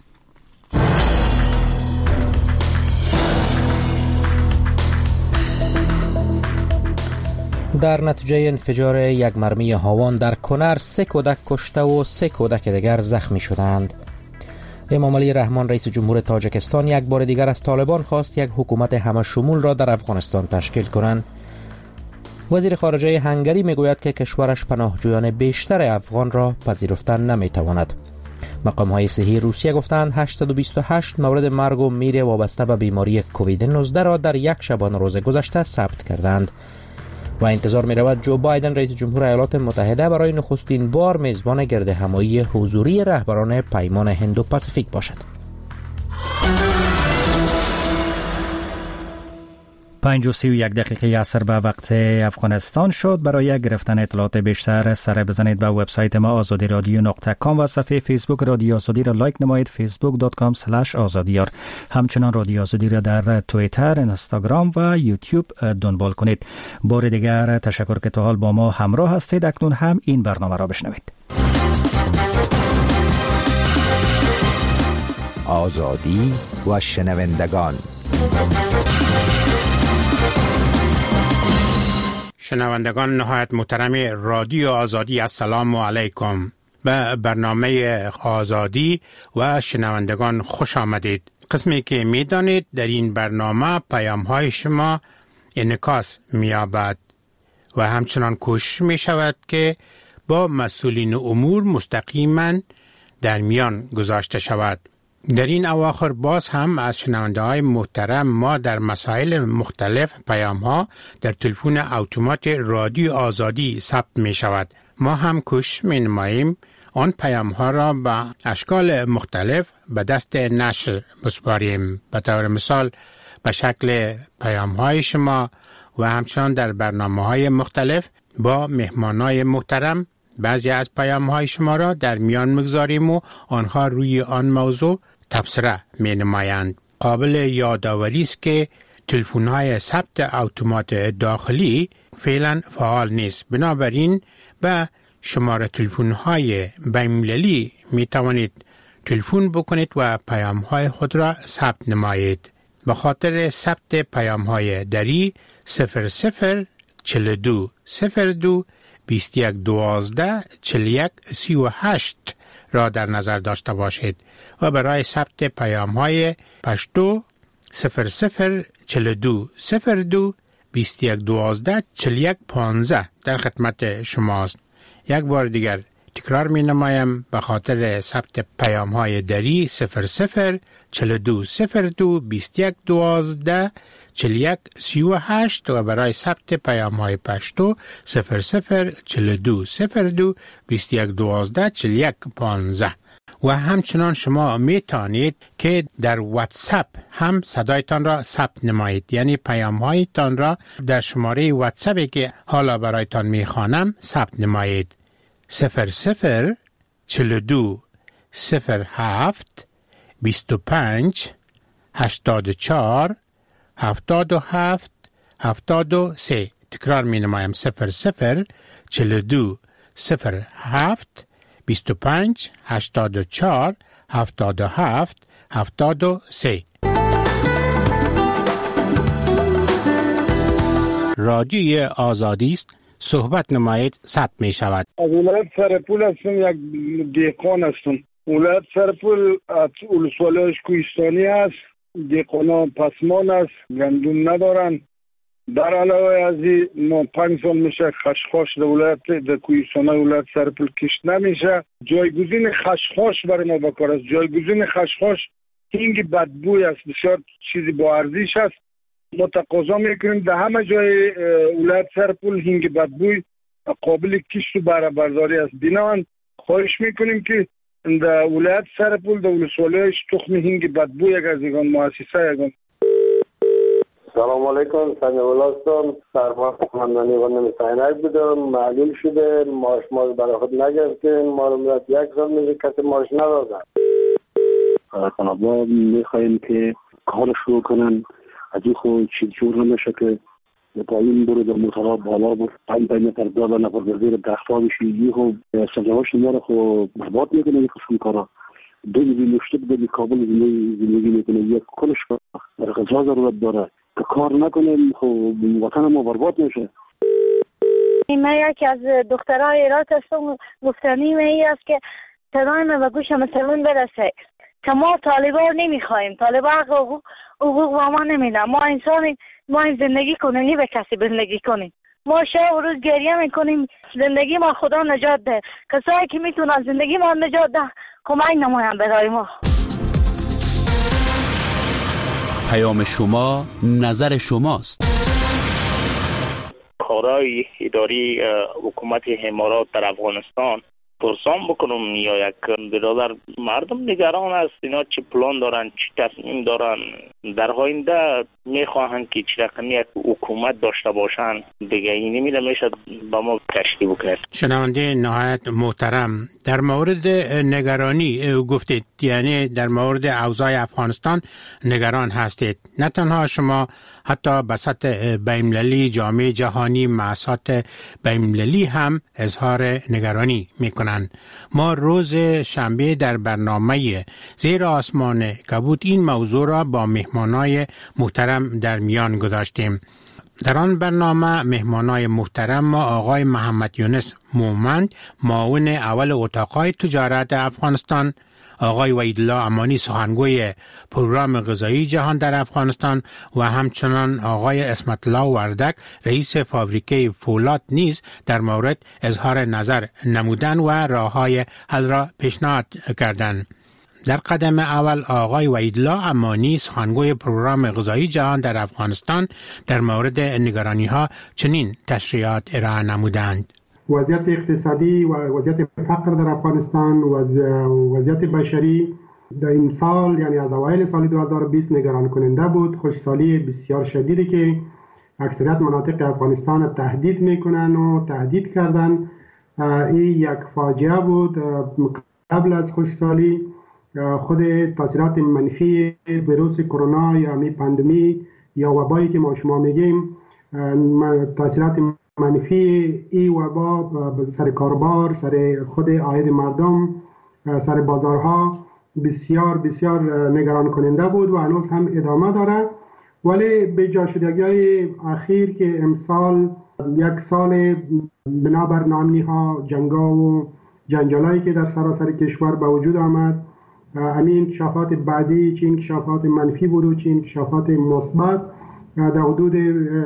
در نتیجه انفجار یک مرمی هاوان در کنر 3 کودک کشته و 3 کودک دیگر زخمی شدند. امام علی رحمان رئیس جمهور تاجیکستان یک بار دیگر از طالبان خواست یک حکومت همه شمول را در افغانستان تشکیل کنند. وزیر خارجه هنگری میگوید که کشورش پناهجویان بیشتر افغان را پذیرفتن نمیتواند. مقام‌های صحی روسیه گفتند 828 مورد مرگ و میر وابسته به بیماری کووید 19 را در یک شبانه روز گذشته ثبت کردند. و انتظار می رود جو بایدن رئیس جمهور ایالات متحده برای نخستین بار میزبان گرد همایی حضوری رهبران پیمان هندو پاسیفیک باشد.
5:31 عصر به وقت افغانستان شد. برای گرفتن اطلاعات بیشتر سر بزنید به وبسایت ما azadiradio.com و صفحه فیسبوک رادیو آزادی را لایک نمایید، facebook.com/azadiyar. همچنان رادیو آزادی را در توییتر، اینستاگرام و یوتیوب دنبال کنید. بار دیگر تشکر که تا حال با ما همراه هستید. اکنون هم این برنامه را بشنوید.
آزادی و شنوندگان.
شنوندگان نهایت محترم رادیو آزادی، السلام علیکم. به برنامه آزادی و شنوندگان خوش آمدید. قسمی که می دانید در این برنامه پیام های شما انعکاس می یابد و همچنان کوشش می شود که با مسئولین امور مستقیما در میان گذاشته شود. در این اواخر باز هم از شنونده های محترم ما در مسائل مختلف پیام ها در تلفن اتومات رادیو آزادی ثبت می شود. ما هم کوشش می نماییم آن پیام ها را به اشکال مختلف به دست نشر بسپاریم. به طور مثال به شکل پیام های شما و همچنان در برنامه های مختلف با مهمان های محترم بعضی از پیام های شما را در میان مگذاریم و آنها روی آن موضوع تبصره می نمایند. قابل یادآوری است که تلفن های ثبت اتومات داخلی فعلا فعال نیست. بنابراین به شماره تلفن های بین‌المللی می توانید تلفن بکنید و پیام های خود را ثبت نمایید. به خاطر ثبت پیام های دری 0042 02 21 12 41 38 را در نظر داشته باشید و برای ثبت پیام های پشتو 0042 02 21 12 41 15 در خدمت شماست. یک بار دیگر تکرار می نمایم. به خاطر ثبت پیام های دری 0042 02 21 12 41 38 و برای ثبت پیام های پشتو 0042 02 21 12 41 15. و همچنان شما می توانید که در واتساپ هم صدایتان را ثبت نمایید، یعنی پیام هایتان را در شماره واتساپی که حالا برایتان می خوانم ثبت نمایید. 0042 07 25 84 77 73. تکرار می نمایم. 0042 07 25 84 77 73. رادیوی آزادی است. صحبت نمایید ثبت می شود.
از ولایت سرپول هستم، یک دیقان هستم. ولایت سرپول ولسوالیش کوهستانی است. دیقانا پسمان است، گندم ندارن. در علاوه از این ما 5 سال میشه خشخاش در ولایت در کوهستان ولایت سرپل کشت نمیشه. جایگزین خشخاش برای ما بکار است. جایگزین خشخاش هینگ بدبوی است، بسیار چیزی با ارزش است. ما تقاضا میکنیم در همه جای ولایت سرپل هینگ بدبوی قابل کشت و بهره برداری است. بنابراین خواهش میکنیم که در ولایت سرپل در ولسوالیش تخم هینگ بدبوی یک از یگان مؤسسه یگان.
سلام علیکم، سنجه ولاستان سرمان خواندنی و نمیساینک بودم. معلوم شده ماش برای خود نگرفتیم، ما رو میاد 1 سال میشه کسی ماش ندادن.
طلبا میخواییم که کار شروع کنن، از این خود چیز جور نمیشه که پایین برو در موترها بالا برو 5 متر بالا نفر در زیر درختها بشی. این خود سنجهاش ما رو خود برباد میکنه. این قسم کارا دوی نشته بدی کابل زندگی میکنه، یک کلش در غذا ضرورت داره که کار نکنه خب وطن ما برباد میشه.
من یکی از دخترهای ایران هستم. گفتنی ای است که صدای من به گوش مسلمان برسه که ما طالبان نمیخوایم، طالبان حقوق با ما نمیدن. ما انسانی، ما زندگی کنیم به کسی زندگی کنیم. ما شب و روز گریه میکنیم زندگی ما خدا نجات ده. کسایی که میتونن زندگی ما نجات ده کمک نماین برای ما.
پیام شما نظر شماست.
کارهای اداری حکومت امارات در افغانستان پرسان بکنم یا یک برادر مردم نگران است اینا چه پلان دارن، چه تصمیم دارن در آینده میخواهند که چه رقمی یک حکومت داشته باشن دیگه. این نمیده میشه با ما کشتی بکنید.
شنونده نهایت محترم، در مورد نگرانی گفتید، یعنی در مورد اوضاع افغانستان نگران هستید. نه تنها شما، حتی بسط بین‌المللی، جامعه جهانی، مؤسسات بین‌المللی هم اظهار نگرانی میکنند. ما روز شنبه در برنامه زیر آسمان کبود این موضوع را با مهمانای محترم در میان گذاشتیم. در آن برنامه مهمانای محترم ما آقای محمد یونس مومند، معاون اول اتاقای تجارت افغانستان، آقای وحیدالله امانی، سخنگوی پروگرام غذایی جهان در افغانستان و همچنان آقای اسمت الله وردک، رئیس فابریکه فولاد نیز در مورد اظهار نظر نمودن و راه‌های حل را پیشنهاد کردند. در قدم اول آقای وحیدالله امانی، سخنگوی پروگرام غذایی جهان در افغانستان، در مورد نگرانی‌ها چنین تشریحات ارائه نمودند.
وضعیت اقتصادی و وضعیت فقر در افغانستان و وضعیت بشری در این سال، یعنی از اوایل سال 2020 نگران کننده بود. خشکسالی بسیار شدیدی که اکثریت مناطق افغانستان تهدید میکنن و تهدید کردن. این یک فاجعه بود. قبل از خشکسالی خود تاثیرات منفی ویروس کرونا یا پاندمی یا وبایی که ما شما میگیم، تاثیرات منفی ای وبا سر کاربار، سر خود عاید مردم، سر بازارها بسیار بسیار نگران کننده بود و هنوز هم ادامه داره. ولی به جا شدگی‌های اخیر که امسال یک سال بنابر ناامنی ها، جنگا و جنجالایی که در سراسر کشور به وجود آمد، همین انکشافات بعدی، چه انکشافات منفی بود و چه انکشافات مثبت، در حدود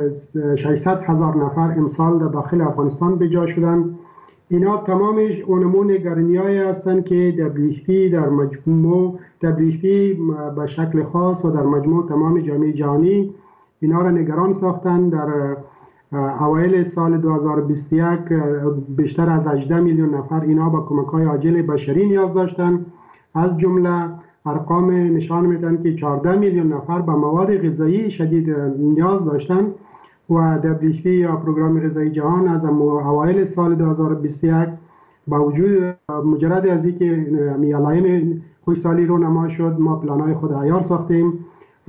600,000 نفر امسال در داخل افغانستان به جا شدن. اینا تمامش اونمون نگرانی‌هایی هستند که WFP در مجموع WFP به شکل خاص و در مجموع تمام جامعه جهانی اینا را نگران ساختن. در اوایل سال 2021 بیشتر از 18 میلیون نفر اینا با کمک‌های عاجل بشری نیاز داشتند. از جمله ارقام نشان میدن که 14 میلیون نفر به مواد غذایی شدید نیاز داشتند و WFP یا پروگرام غذایی جهان از اوایل سال 2021 با وجود مجرد از اینکه علائم خشکسالی رو نما شد، ما پلان‌های خود عیار ساختیم،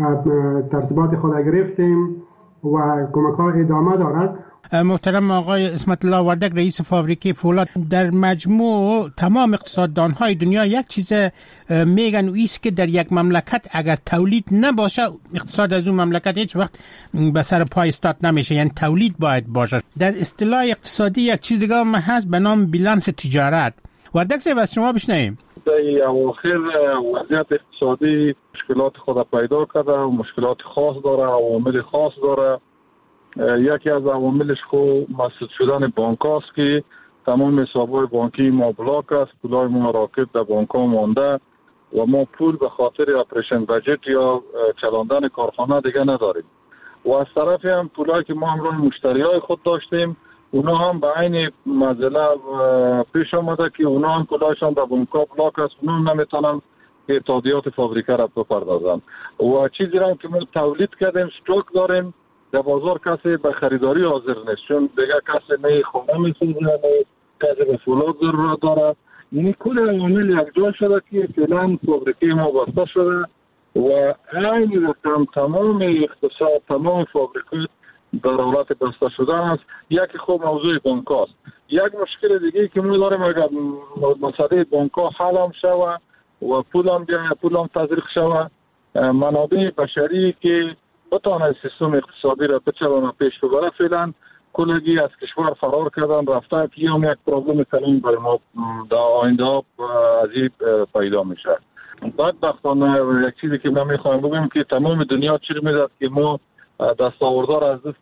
ترتیبات خود گرفتیم و کمک‌ها ادامه دارد.
محترم آقای اسمت الله وردک، رئیس فابریکه فولاد، در مجموع تمام اقتصاددان‌های دنیا یک چیز میگن و ایست که در یک مملکت اگر تولید نباشه اقتصاد از اون مملکت هیچ وقت به سر پای استاد نمیشه، یعنی تولید باید باشه. در اصطلاح اقتصادی یک چیز دیگه هم هست به نام بیلانس تجارت. وردک صاحب از شما بشنویم.
در اواخر وضعیت اقتصادی مشکلات خود پیدا کرده، مشکلات خاص داره، عوامل خاص داره
یکی از عواملش خود مسدود شدن بانک است که تمام حساب‌های بانکی ما بلاک است، پولای ما راکد در بانک ها مانده و ما پول به خاطر اپریشن بجت یا چلاندن کارخانه دیگه نداریم. و از طرف هم پولایی که ما همراه مشتریای خود داشتیم اونا هم به عین مزله پیش آمده که اونا هم پولایشان در بانک ها بلاک است، اونا هم نمیتونن اتحادیات فابریکه را بپردازن. و چیزی را که ما تولید کردیم استوک داریم در بازار، کسی به خریداری حاضر نیست، چون دیگه کسی نه خونه میسازه نه کسی به فولاد ضرورت داره. یعنی کل عوامل یک جا شده که فعلا فابریکه ما بسته شده و عین رقم تمام اقتصاد تمام فابریکه در حالت بسته شدن است. یکی خوب موضوع بانک است. یک مشکل دیگه که ما داریم اگر مسئله بانک ها حل هم شوه و پول هم تزریق شوه، منابع بشری که بتانه سیستم اقتصادی را بچه پیش ببره، فعلا کلگی از کشور فرار کردن رفتن که هم یک پرابلم کلان برای ما در آینده عجیب پیدا میشه. بدبختانه یک چیزی که ما میخوایم بگیم که تمام دنیا چی میداد که ما دستاوردار از دست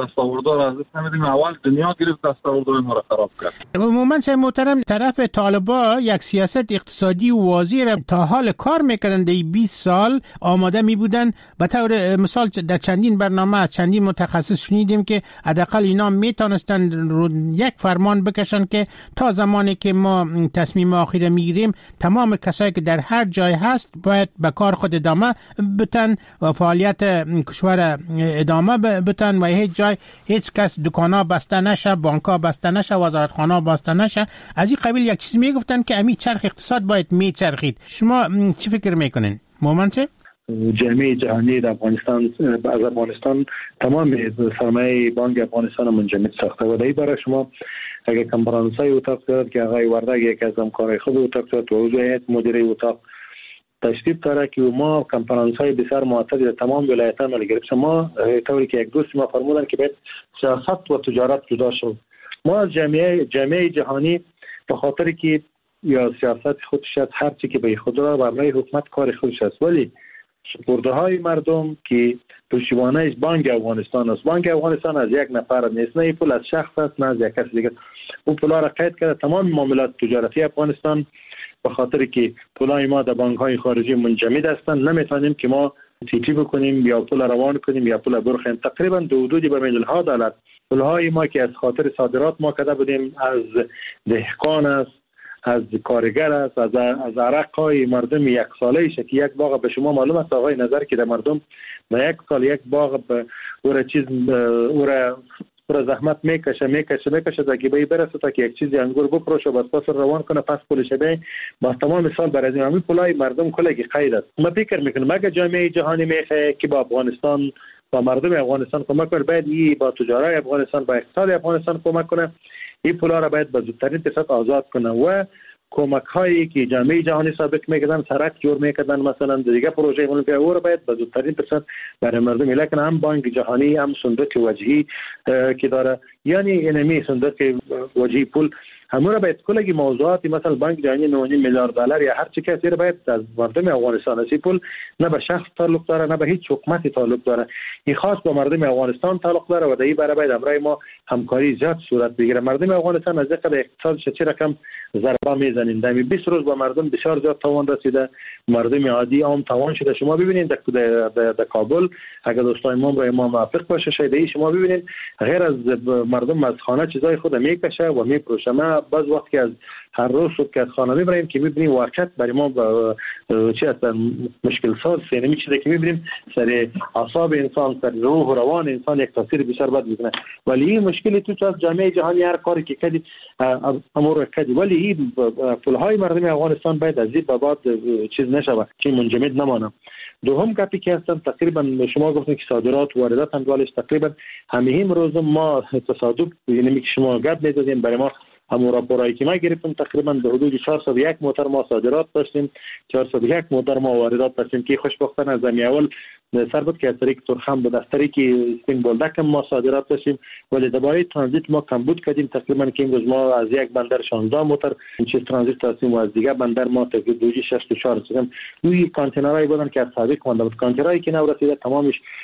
نمیدیم. اول دنیا گرفت دستاوردار ما را خراب کرد.
عموما سه محترم طرف طالبا یک سیاست اقتصادی واضح را تا حال کار میکردن. در 20 سال آماده می بودن. به طور مثال در چندین برنامه از چندین متخصص شنیدیم که حداقل اینا میتونستن یک فرمان بکشن که تا زمانی که ما تصمیم آخر میگیریم تمام کسایی که در هر جای هست باید به کار خود ادامه بتن و فعالیت کشور ادامه بتن و هیچ جای هیچ کس دکانا بسته نشه، بانکا بسته نشه، وزارتخانه بسته نشه. از این قبیل یک چیز میگفتن که امی چرخ اقتصاد باید میچرخید. شما چی فکر میکنین؟ مومنچه؟
جامعه جهانی در افغانستان تمام سرمایه بانک افغانستان منجمد ساخته و دایی برای شما اگر کنفرانسای اتاق دارد که آقای وردگ یک از همکارای خود اتاق دارد و عضو هیئت مدیره اتاق تشریف داره که ما کنفرانس های بسیار معتدل در تمام ولایت‌ها مال گرفت. ما طوری که یک دوست ما فرمودن که باید سیاست و تجارت جدا شد. ما از جامعه جهانی به خاطر که یا سیاست خودش است، هر چی که به خود را برای حکومت کار خودش است، ولی سپرده های مردم که پشتیبانش بانک افغانستان است. بانک افغانستان از یک نفر نیست، نه پول از شخص است نه از یک کس دیگر. اون پولا را قید کرده تمام معاملات تجارتی افغانستان به خاطر که پولای ما در بانک‌های خارجی منجمد هستند. نمیتونیم که ما تیتی بکنیم یا پول روان کنیم یا پول برخیم. تقریبا دو حدود به $1,000,000 دلار پولهای ما که از خاطر صادرات ما کرده بودیم، از دهقان است، از کارگر است، از عرق‌های مردم یک ساله شه که یک باغ به شما معلوم است آقای نظر که در مردم در یک سال یک باغ پر زحمت میکشه تا که به برسه تا که یک چیزی انگور بفروشه و پس روان کنه پس پولش بده با تمام سال برای همین پولای مردم کلگی قید است. ما فکر میکنم اگه جامعه جهانی میخواد که با افغانستان با مردم افغانستان کمک کنه، باید این با تجارای افغانستان با اقتصاد افغانستان کمک کنه. این پولا را باید به زودترین فرصت آزاد کنه و کمک هایی که جامعه جهانی سابق میکردن، سرک جور میکردن، مثلا دیگه پروژه ملکی او را باید به زودترین فرصت برای مردم. لکن هم بانک جهانی هم صندوق وجهی که داره، یعنی انمی صندوق وجهی پول همون را باید کلگی موضوعاتی مثلا بانک جهانی $9,000,000 یا هر چی کسی را باید از مردم افغانستان اسی پول نه به شخص تعلق داره نه به هیچ حکومتی تعلق داره، این خاص به مردم افغانستان تعلق داره و در برای باید امرای ما همکاری زیاد صورت بگیره. مردم افغانستان از دقیقه اقتصادش چه رقم ضربه میزنین، در 20 روز با مردم بسیار زیاد تاوان رسیده، مردم عادی عام تاوان شده. شما ببینید در کابل اگر دوستان ما برای ما موافق باشه شاید شما ببینید غیر از مردم از خانه چیزای خود میکشه و میفروشه. ما بعض وقت که از هر روز صبح که از خانه میبریم که میبینیم واقعا برای ما چی هستن مشکل ساز سینمی چیزی که میبینیم سر اعصاب انسان، سر روح و روان انسان یک تاثیر بسیار بد میکنه. ولی این مشکلی تو از جامعه جهانی هر کاری که کردی امور کردی، ولی این پولهای مردم افغانستان باید از این بابت چیز نشود که منجمد نمانه. دوم گپی که هستن تقریبا شما گفتین که صادرات و واردات هم دوالش تقریبا همین روز ما تصادف یعنی که شما گپ می‌زدین برای ما همون راپورایی که ما گرفتیم تقریبا به حدود 401 موتر ما صادرات داشتیم، 401 موتر ما واردات داشتیم که خوشبختانه از اول سر بود که از طریق ترخم بود، از طریق سپین بولدک ما صادرات داشتیم، ولی درباره ترانزیت ما کمبود کردیم. تقریبا که امروز ما از یک بندر 16 موتر چیز ترانزیت داشتیم و از دیگه بندر ما تا 64 سیستم روی کانتینرای بودن که از سابق مونده بود. کانتینرایی که نو رسیده تمامش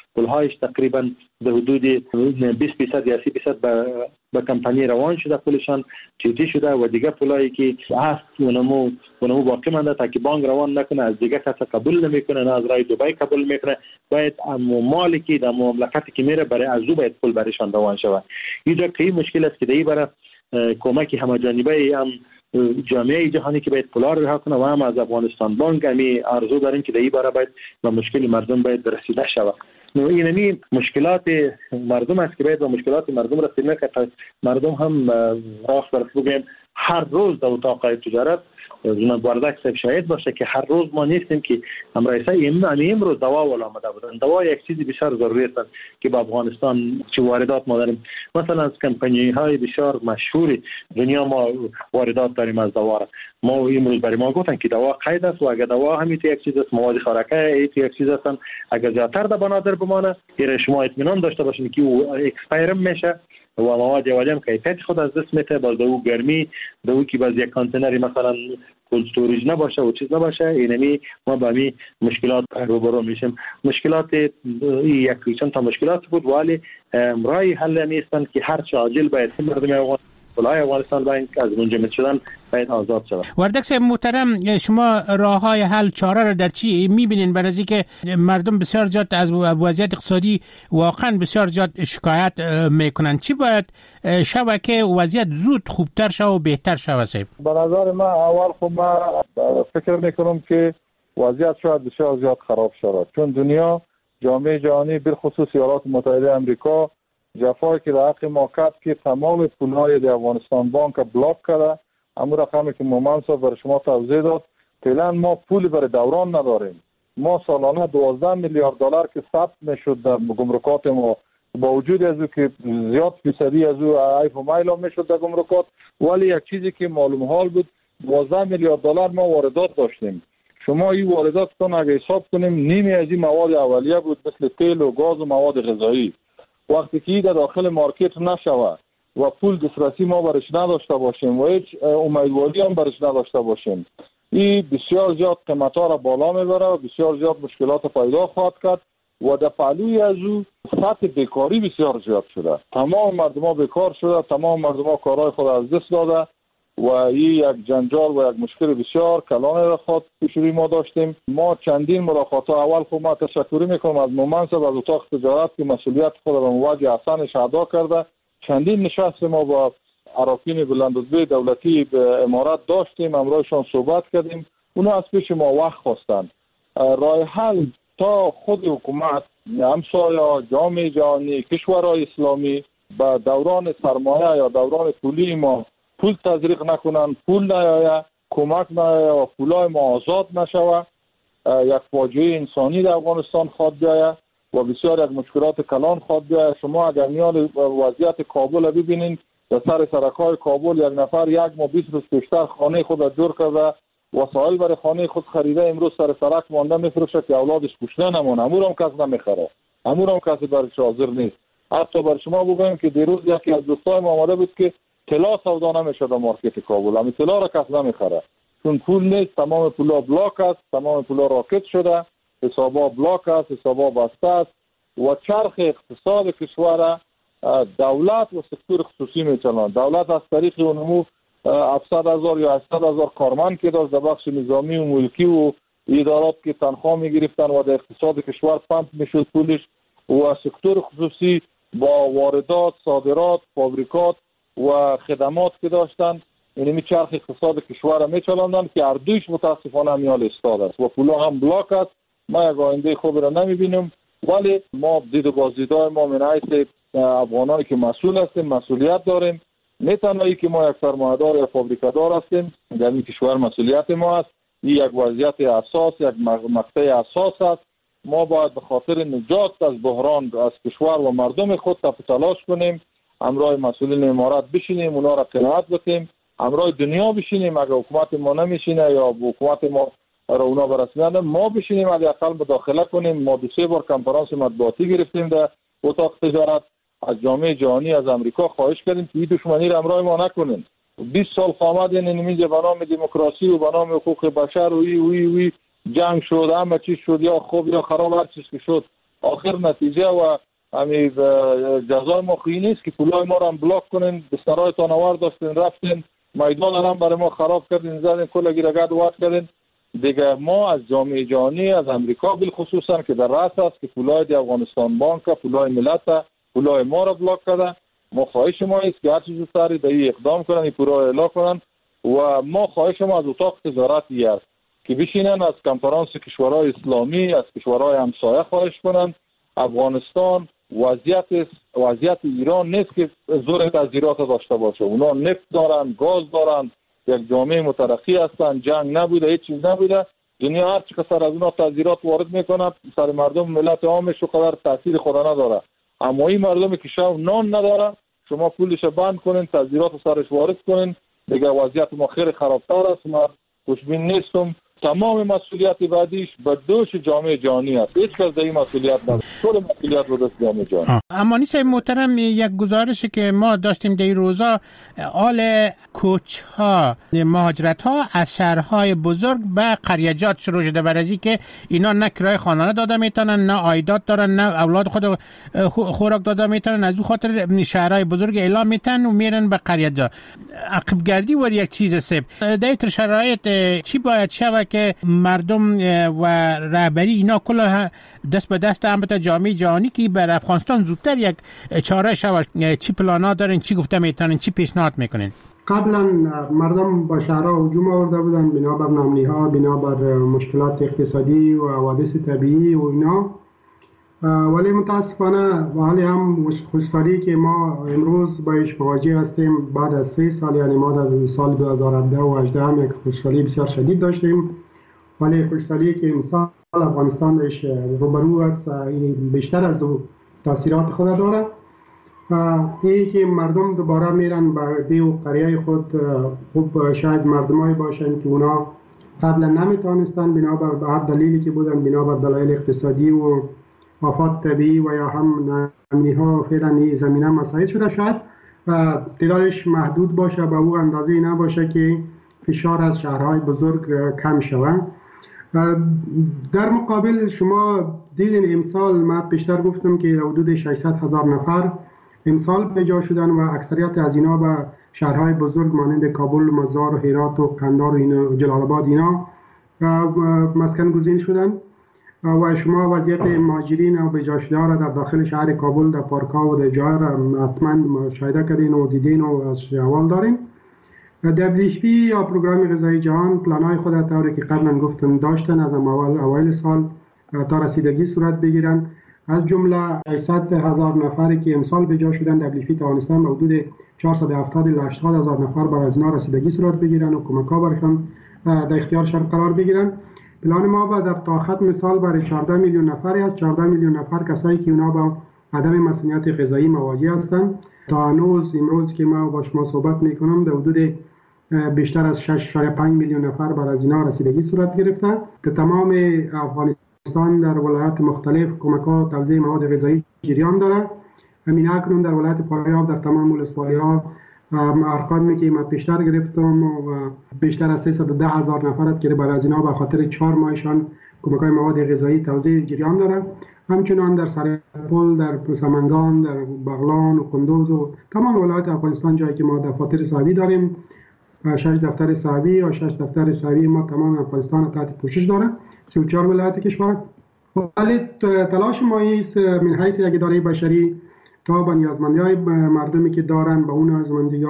پولهایش تقریبا به حدود 20% یا 30% به کمپانی روان شده، پولشان چیتی شده و دیگه پولایی که هست اونمو باقی مانده تا که بانک روان نکنه، از دیگه کس قبول نمیکنه، نه از رای دبی قبول میکنه. باید مالی که در مملکتی که میره برای از او باید پول برایشان روان شود. اینجا که مشکل است که دیگه برای کمک همه‌جانبه هم جامعه جهانی که باید پولا رو رها کنه و هم از افغانستان بانک همی آرزو داریم که دیگه برای باید و مشکل مردم باید رسیده شود. اینمی مشکلات مردم است که باید و مشکلات مردم رسیده که مردم هم راست برای بگیم هر روز در اتاق تجارت جناب واردک صاحب شاهد باشه که هر روز ما نیستیم که هم رئیس امروز دوا ولا آمده بودن. دوا یک چیزی بسیار ضروری است که با افغانستان چه واردات ما داریم. مثلا از کمپانی های بسیار مشهور دنیا ما واردات داریم از دوا. ما امروز برای ما گفتن که دوا قید است و اگر دوا همیت یک چیز است، مواد خوراکی یک چیز است، اگر زیادتر در بنادر بمانه شما اطمینان داشته باشین که او اکسپایر میشه و مواد اولیه هم کیفیت خود از دست میده. باز دو گرمی دو که باز یک کانتینری مثلا کولد استوریج نباشه و چیز نباشه، اینمی ما با می مشکلات روبرو میشیم. مشکلات یک چند تا مشکلات بود ولی رای حل نیستن که هر چه عاجل باید مردم افغانستان باید از منجمد شدن باید آزاد شود.
واردک صاحب محترم، شما راه‌های حل چاره را در چی می‌بینید؟ برای اینکه مردم بسیار زیاد از وضعیت اقتصادی واقعا بسیار زیاد شکایت میکنن، چی باید شود که وضعیت زود خوبتر شود و بهتر شود؟ صاحب
به نظر من اول خب من فکر میکنم که وضعیت شاید بسیار زیاد خراب شود، چون دنیا جامعه جهانی بالخصوص ایالات متحده آمریکا جفایی که در حق ما کرد که تمام پولهای در افغانستان بانک بلاک کرده. اما رقمی که مومن صاحب برای شما توضیح داد، فعلا ما پول برای دوران نداریم. ما سالانه 12 میلیارد دلار که ثبت میشد در گمرکات ما، با وجود از که زیاد فیصدی از او ایف و مایل میشد در گمرکات، ولی یک چیزی که معلوم حال بود 12 میلیارد دلار ما واردات داشتیم. شما این واردات کن اگه حساب کنیم نیمی از این مواد اولیه بود مثل تیل و گاز و مواد غذایی. وقتی که در داخل مارکت نشود و پول دسترسی ما برش نداشته باشیم و هیچ امیدواری هم برش نداشته باشیم، این بسیار زیاد قیمت‌ها را بالا میبره و بسیار زیاد مشکلات پیدا خواهد کرد و در پهلوی از او سطح بیکاری بسیار زیاد شده. تمام مردم بیکار شده، تمام مردم کارهای خود از دست داده و این یک جنجال و یک مشکل بسیار کلان را خود پیشروی ما داشتیم. ما چندین ملاقات اول خود ما تشکر میکنم از مومن صاحب از اتاق تجارت که مسئولیت خود را به موجه حسنش ادا کرده. چندین نشست ما با اراکین بلندرتبه دولتی به امارات داشتیم، امروزشان صحبت کردیم. اونا از پیش ما وقت خواستند. راه حل تا خود حکومت، همسایه، جامعه جهانی، کشورهای اسلامی به دوران سرمایه یا دوران پولی ما پول تزریق نکنن، پول نیاید، کمک نیاید و پولای ما آزاد نشود، یک فاجعه انسانی در افغانستان خواد بیاید و بسیار یک مشکلات کلان خواد بیاید. شما اگر میان وضعیت کابل ببینید، در سر سرکای کابل یک نفر یک ماه 20 روز پیشتر خانه خود را جور کرده، وسایل برای خانه خود خریده، امروز سر سرک مانده میفروشه که اولادش گوشته نمونه. امور هم کس نمیخره، امور هم کسی برش حاضر نیست. حتی بر شما بگویم که دیروز یکی از دوستای ما آمده بود که طلا سودا نمیشه در مارکت کابل، همین طلا را کس نمیخره چون پول نیست. تمام پولا بلاک است، تمام پولا راکت شده، حسابا بلاک است، حسابا بسته است و چرخ اقتصاد کشور دولت و سکتور خصوصی میچنند. دولت از طریق اونمو 700,000 یا 800,000 کارمند که داشت در بخش نظامی و ملکی و ادارات که تنخواه میگرفتن و در اقتصاد کشور پمپ میشد پولش، و سکتور خصوصی با واردات، صادرات، فابریکات و خدمات که داشتن اینمی چرخ اقتصاد کشور میچلاندن که هر دویش متاسفانه میال استاد است و پولا هم بلاک است. ما یک آینده خوب را نمیبینیم، ولی ما دید و بازدیدهای ما من حیث افغانایی که مسئول هستیم مسئولیت داریم. نه تنهایی که ما یک سرمایه‌دار یا فابریکادار هستیم در این کشور مسئولیت ما است. این یک وضعیت اساس، یک مقطع اساس است. ما باید به خاطر نجات از بحران از کشور و مردم خود تلاش کنیم، همراه مسئولین امارات بشینیم، اونا را قناعت بدیم، همراه دنیا بشینیم. اگر حکومت ما نمیشینه یا حکومت ما را اونا برسونن، ما بشینیم حداقل مداخله کنیم. ما 2-3 بار کنفرانس مطبوعاتی گرفتیم در اتاق تجارت، از جامعه جهانی، از امریکا خواهش کردیم که این دشمنی را همراه ما نکنین. 20 سال خامد یعنی به نام دموکراسی و به نام حقوق بشر و وی جنگ شد، همه چیز شد، یا خوب یا خراب هر چیز که شد. آخر نتیجه و همین جزای ما خویی نیست که پولای ما رو هم بلاک کنین، بسترهای تانوار داشتین رفتین، میدان هم برای ما خراب کردین، زدین کل گیرگرد وقت کردین. دیگه ما از جامعه جهانی، از امریکا بالخصوصا که در رأس است که پولای دی افغانستان بانک، پولای ملت، پولای ما را بلاک کرده. ما خواهش ما است که هر چیز سری به اقدام کنن، این پورا اعلام کنن و ما خواهش ما از اتاق تجارت است که بشینن از کنفرانس کشورهای اسلامی، از کشورهای همسایه خواهش کنن. افغانستان وضعیت ایران نیست که زور تذیرات داشته باشه. اونا نفت دارن، گاز دارن، یک جامعه مترقی هستن، جنگ نبوده، هیچ چیز نبوده. دنیا هر چقدر از اونا تذیرات وارد میکنه سر مردم ملت عامش قدر تاثیر خود نداره. اما این مردمی که شب نان نداره شما پولش بند کنین، تذیرات سرش وارد کنین، دیگه وضعیت ما خیلی خرابتر است. ما خوشبین نیستم. تمام مسئولیت بعدیش به دوش جامعه جهانی است. هیچ کس در این مسئولیت نداره. کل مسئولیت رو دست جامعه جهانی.
اما نیست محترم، یک گزارشی که ما داشتیم در این روزا، آل کوچ‌ها، مهاجرت‌ها از شهرهای بزرگ به قریجات شروع شده، برای که اینا نه کرای خانه داده میتونن، نه عایدات دارن، نه اولاد خود خوراک داده میتونن. از اون خاطر شهرهای بزرگ اعلام میتن و میرن به قریجات. عقب گردی ور یک چیز سب در این شرایط چی باید شود که مردم و رهبری اینا کل دست به دست هم بتا جامعه جهانی که بر افغانستان زودتر یک چاره شود؟ چی پلانا دارین؟ چی گفته میتونین؟ چی پیشنهاد میکنین؟
قبلا مردم با شهرها هجوم آورده بودن بنابر نامنی‌ها، بنابر مشکلات اقتصادی و حوادث طبیعی و اینا، ولی متاسفانه و حالی هم خوشحالی که ما امروز باش مواجه هستیم بعد از 3 سال، یعنی ما در سال 2017 و 2018 هم یک خوشحالی بسیار شدید داشتیم، ولی خوشحالی که امسال افغانستان بهش روبرو است بیشتر از تاثیرات خود داره. این که مردم دوباره میرن به دیو قریه خود، خوب شاید مردمایی باشن که اونا قبلا نمیتونستن بنابر به هر دلیلی که بودن، بنابر دلایل اقتصادی و آفات طبیعی و یا هم نامنی‌ها فعلا زمینه مساعد شده، شاید تعدادش محدود باشه، به او اندازه نباشه که فشار از شهرهای بزرگ کم شود. در مقابل شما دیدین امسال ما پیشتر گفتم که حدود 600,000 نفر امسال به جا شدن و اکثریت از اینا به شهرهای بزرگ مانند کابل، مزار، هرات و قندهار و جلال آباد اینا مسکن گزین شدن. و شما وضعیت مهاجرین و به جا شده را در داخل شهر کابل در پارک‌ها و در جای را حتما مشاهده کردین و دیدین و از احوال دارین. WFP یا پروگرام غذایی جهان پلان‌های خود طوری که قبلا گفتم داشتن از اوایل سال تا رسیدگی صورت بگیرن. از جمله 800,000 نفری که امسال به جا شدن، WFP توانستن به حدود 470 الی 80,000 نفر برای از اینا رسیدگی صورت بگیرن و کمک‌ها برشان در اختیارشان قرار بگیرن. پلان ما در تا ختم سال برای 14 میلیون نفری است. 14 میلیون نفر کسایی که اونا با عدم مسئولیت غذایی مواجه هستند. تا امروز که ما با شما صحبت میکنم در حدود بیشتر از 6.5 میلیون نفر برای از اینا رسیدگی صورت گرفته. که تمام افغانستان در ولایات مختلف کمک‌ها توزیع مواد غذایی جریان داره. همین اکنون در ولایت فاریاب در تمام ولسوالی‌ها ارقامی که من پیشتر گرفتم و بیشتر از 310,000 نفرت که برای از اینا به خاطر 4 ماهشان کمک‌های مواد غذایی توزیع جریان داره. همچنان در سرپل، در سمنگان، در بغلان و قندوز و تمام ولایات افغانستان جایی که ما دفاتر صحبی داریم، 6 دفتر صحبی و 6 دفتر صحبی ما تمام افغانستان تحت پوشش داره، 34 ولایت کشور. ولی تلاش ما است من حیث یک اداره بشری تا به نیازمندی‌های مردمی که دارن به اون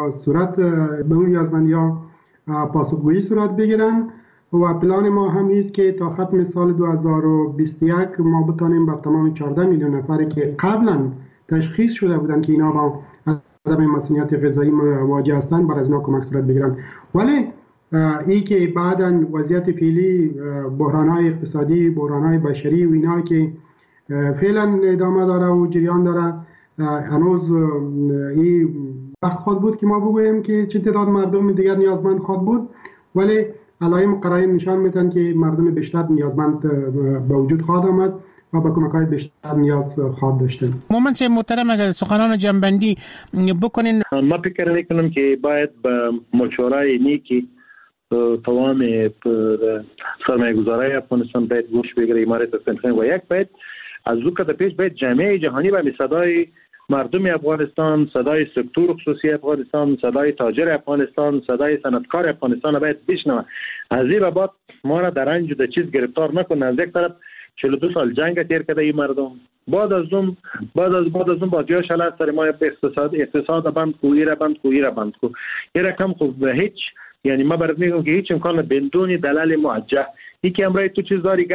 نیازمندی‌ها پاسخگویی صورت بگیرن. و پلان ما هم است که تا ختم سال 2021 ما بتانیم بر تمام 14 میلیون نفری که قبلا تشخیص شده بودن که اینا با عدم مسئولیت غذایی مواجه هستند برای از اینا کمک صورت بگیرن. ولی این که بعداً وضعیت فعلی، بحران‌های اقتصادی، بحران‌های بشری و اینا که فعلا ادامه داره و جریان داره، هنوز این وقت خود بود که ما بگوییم که چه تعداد مردم دیگر نیازمند خود بود، ولی علائم و قرائن نشان میدن که مردم بیشتر نیازمند به وجود خواهد آمد و با کمک‌های بیشتر نیاز خواهد داشتن.
مومن محترم اگر سخنان جنبندی بکنین.
ما فکر میکنم که باید به مشورای نیکی تمام سرمایه‌گذارای افغانستان باید گوش بگیره، امارات اسلامی و یک باید از او که پیش باید جامعه جهانی به صدای مردم افغانستان، صدای سکتور خصوصی افغانستان، صدای تاجر افغانستان، صدای صنعتکار افغانستان باید بشنوه. از این به بعد ما را در رنج و چیز گرفتار نکنه. از یک طرف 42 سال جنگ تیر کرده این مردم، بعد از اون بازیاش حالت سر ما اقتصاد بند کو، ایره بند کو یه رقم خوب هیچ، یعنی ما برات میگم که هیچ امکان بدون دلال موجه این که امروز تو چیز داری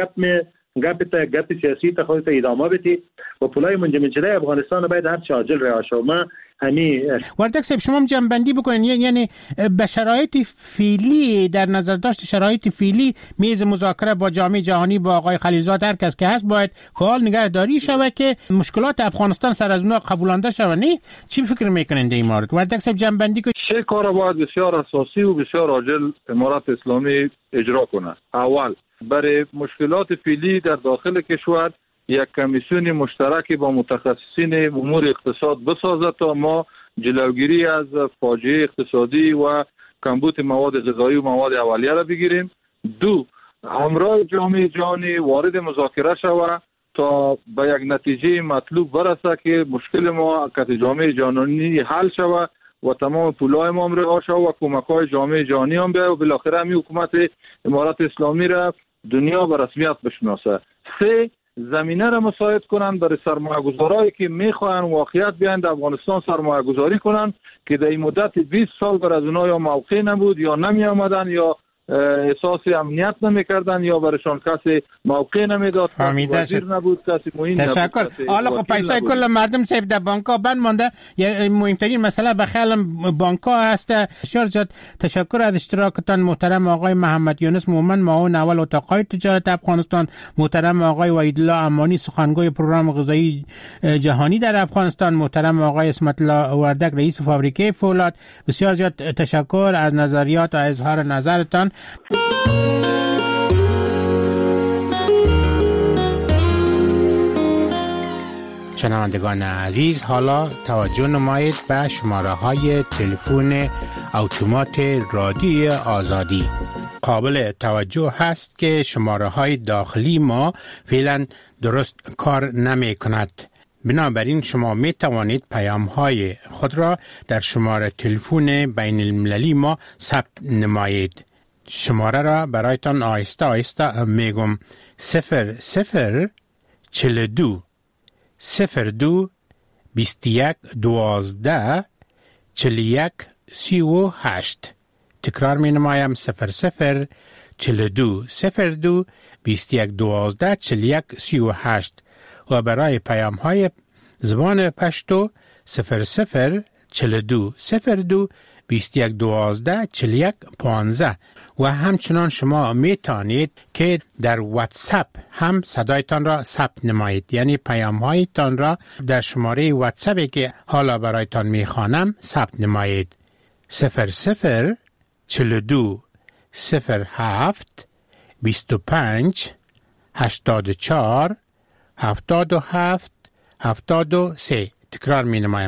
گپ سیاسی تا خودت ادامه بدی و پولای منجمد شده افغانستان باید هر چه عاجل رها شه. ما
وردک صاحب شما جنبندی بکنین، یعنی به شرایط فعلی در نظر داشت شرایط فعلی میز مذاکره با جامعه جهانی با آقای خلیلزاد هر کس که هست باید فعال نگهداری شود که مشکلات افغانستان سر از اونها قبولانده شود. نه چی فکر میکنین در این مورد؟ وردک صاحب جنبندی کنین.
سه کار باید بسیار اساسی و بسیار عاجل امارات اسلامی اجرا کنه. اول، برای مشکلات فعلی در داخل کشور یک کمیسیون مشترکی با متخصصین امور اقتصاد بسازد تا ما جلوگیری از فاجعه اقتصادی و کمبود مواد غذایی و مواد اولیه را بگیریم. دو، همراه جامعه جهانی وارد مذاکره شود تا به یک نتیجه مطلوب برسه که مشکل ما که جامعه جهانی حل شود و تمام پولای ما هم رها شود و کمک‌های جامعه جهانی هم بیاید و بالاخره همین حکومت امارات اسلامی را دنیا به رسمیت بشناسه. سه، زمینه را مساعد کنند برای سرمایه‌گذارایی که می‌خواهند واقعیت بیان در افغانستان سرمایه‌گذاری کنند که در این مدت 20 سال بر از اونها یا موقع نبود یا نمی آمدن یا احساس امنیت نمی‌کردن یا برایشان کسی موقع نمیداد، وزیر نبود، کسی مهم نبود.
تشکر. حالا خب پیسای کل مردم صاحب در بانک‌ها بند مانده. مهمترین مسئله به خیالم بانک‌ها هست. شرجت تشکر از اشتراکتان محترم آقای محمد یونس مومن معاون اول اتاق‌های تجارت افغانستان، محترم آقای وحیدالله امانی سخنگوی پروگرام غذایی جهانی در افغانستان، محترم آقای اسمت الله وردک رئیس فابریکه فولاد. بسیار زیاد تشکر از نظریات و اظهار نظرتان. شنوندگان عزیز، حالا توجه نمایید به شماره های تلفن اتومات رادیوی آزادی. قابل توجه هست که شماره های داخلی ما فعلا درست کار نمی کند. بنابراین شما می توانید پیام های خود را در شماره تلفن بین المللی ما ثبت نمایید. شماره را برایتان آهسته آهسته میگم: 0042 02 21 12 41 38. تکرار می نمایم: 0042 02 21 12 41 38. و برای پیام های زبان پشتو 0042 02 21 12 41 15. و همچنان شما می توانید که در واتساپ هم صدایتان را ثبت نمایید، یعنی پیام هایتان را در شماره واتساپی که حالا برایتان می خوانم ثبت نمایید: 0042 07 25 84 77 73. تکرار می نمایم: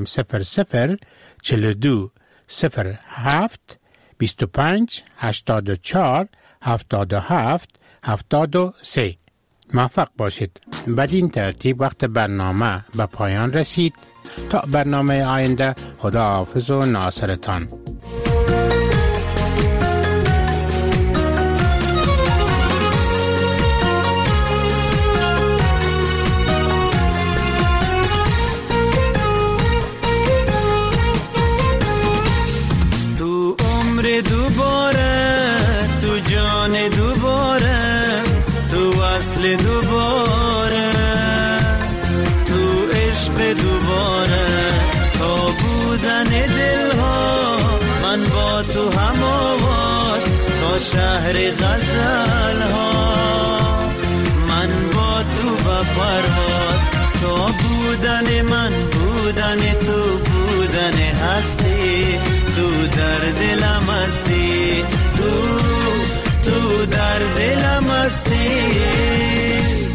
0042 07 25 84 77 73. موفق باشید. بدین ترتیب وقت برنامه به پایان رسید. تا برنامه آینده، خدا حافظ و ناصرتان.
وصل دوباره تو عشق دوباره تا بودن دلها من با تو هم آواز تا شهر غزل ها من با تو با پرواز تا بودن من بودن تو بودن هستی تو در دلم هستی تو در دلم هستی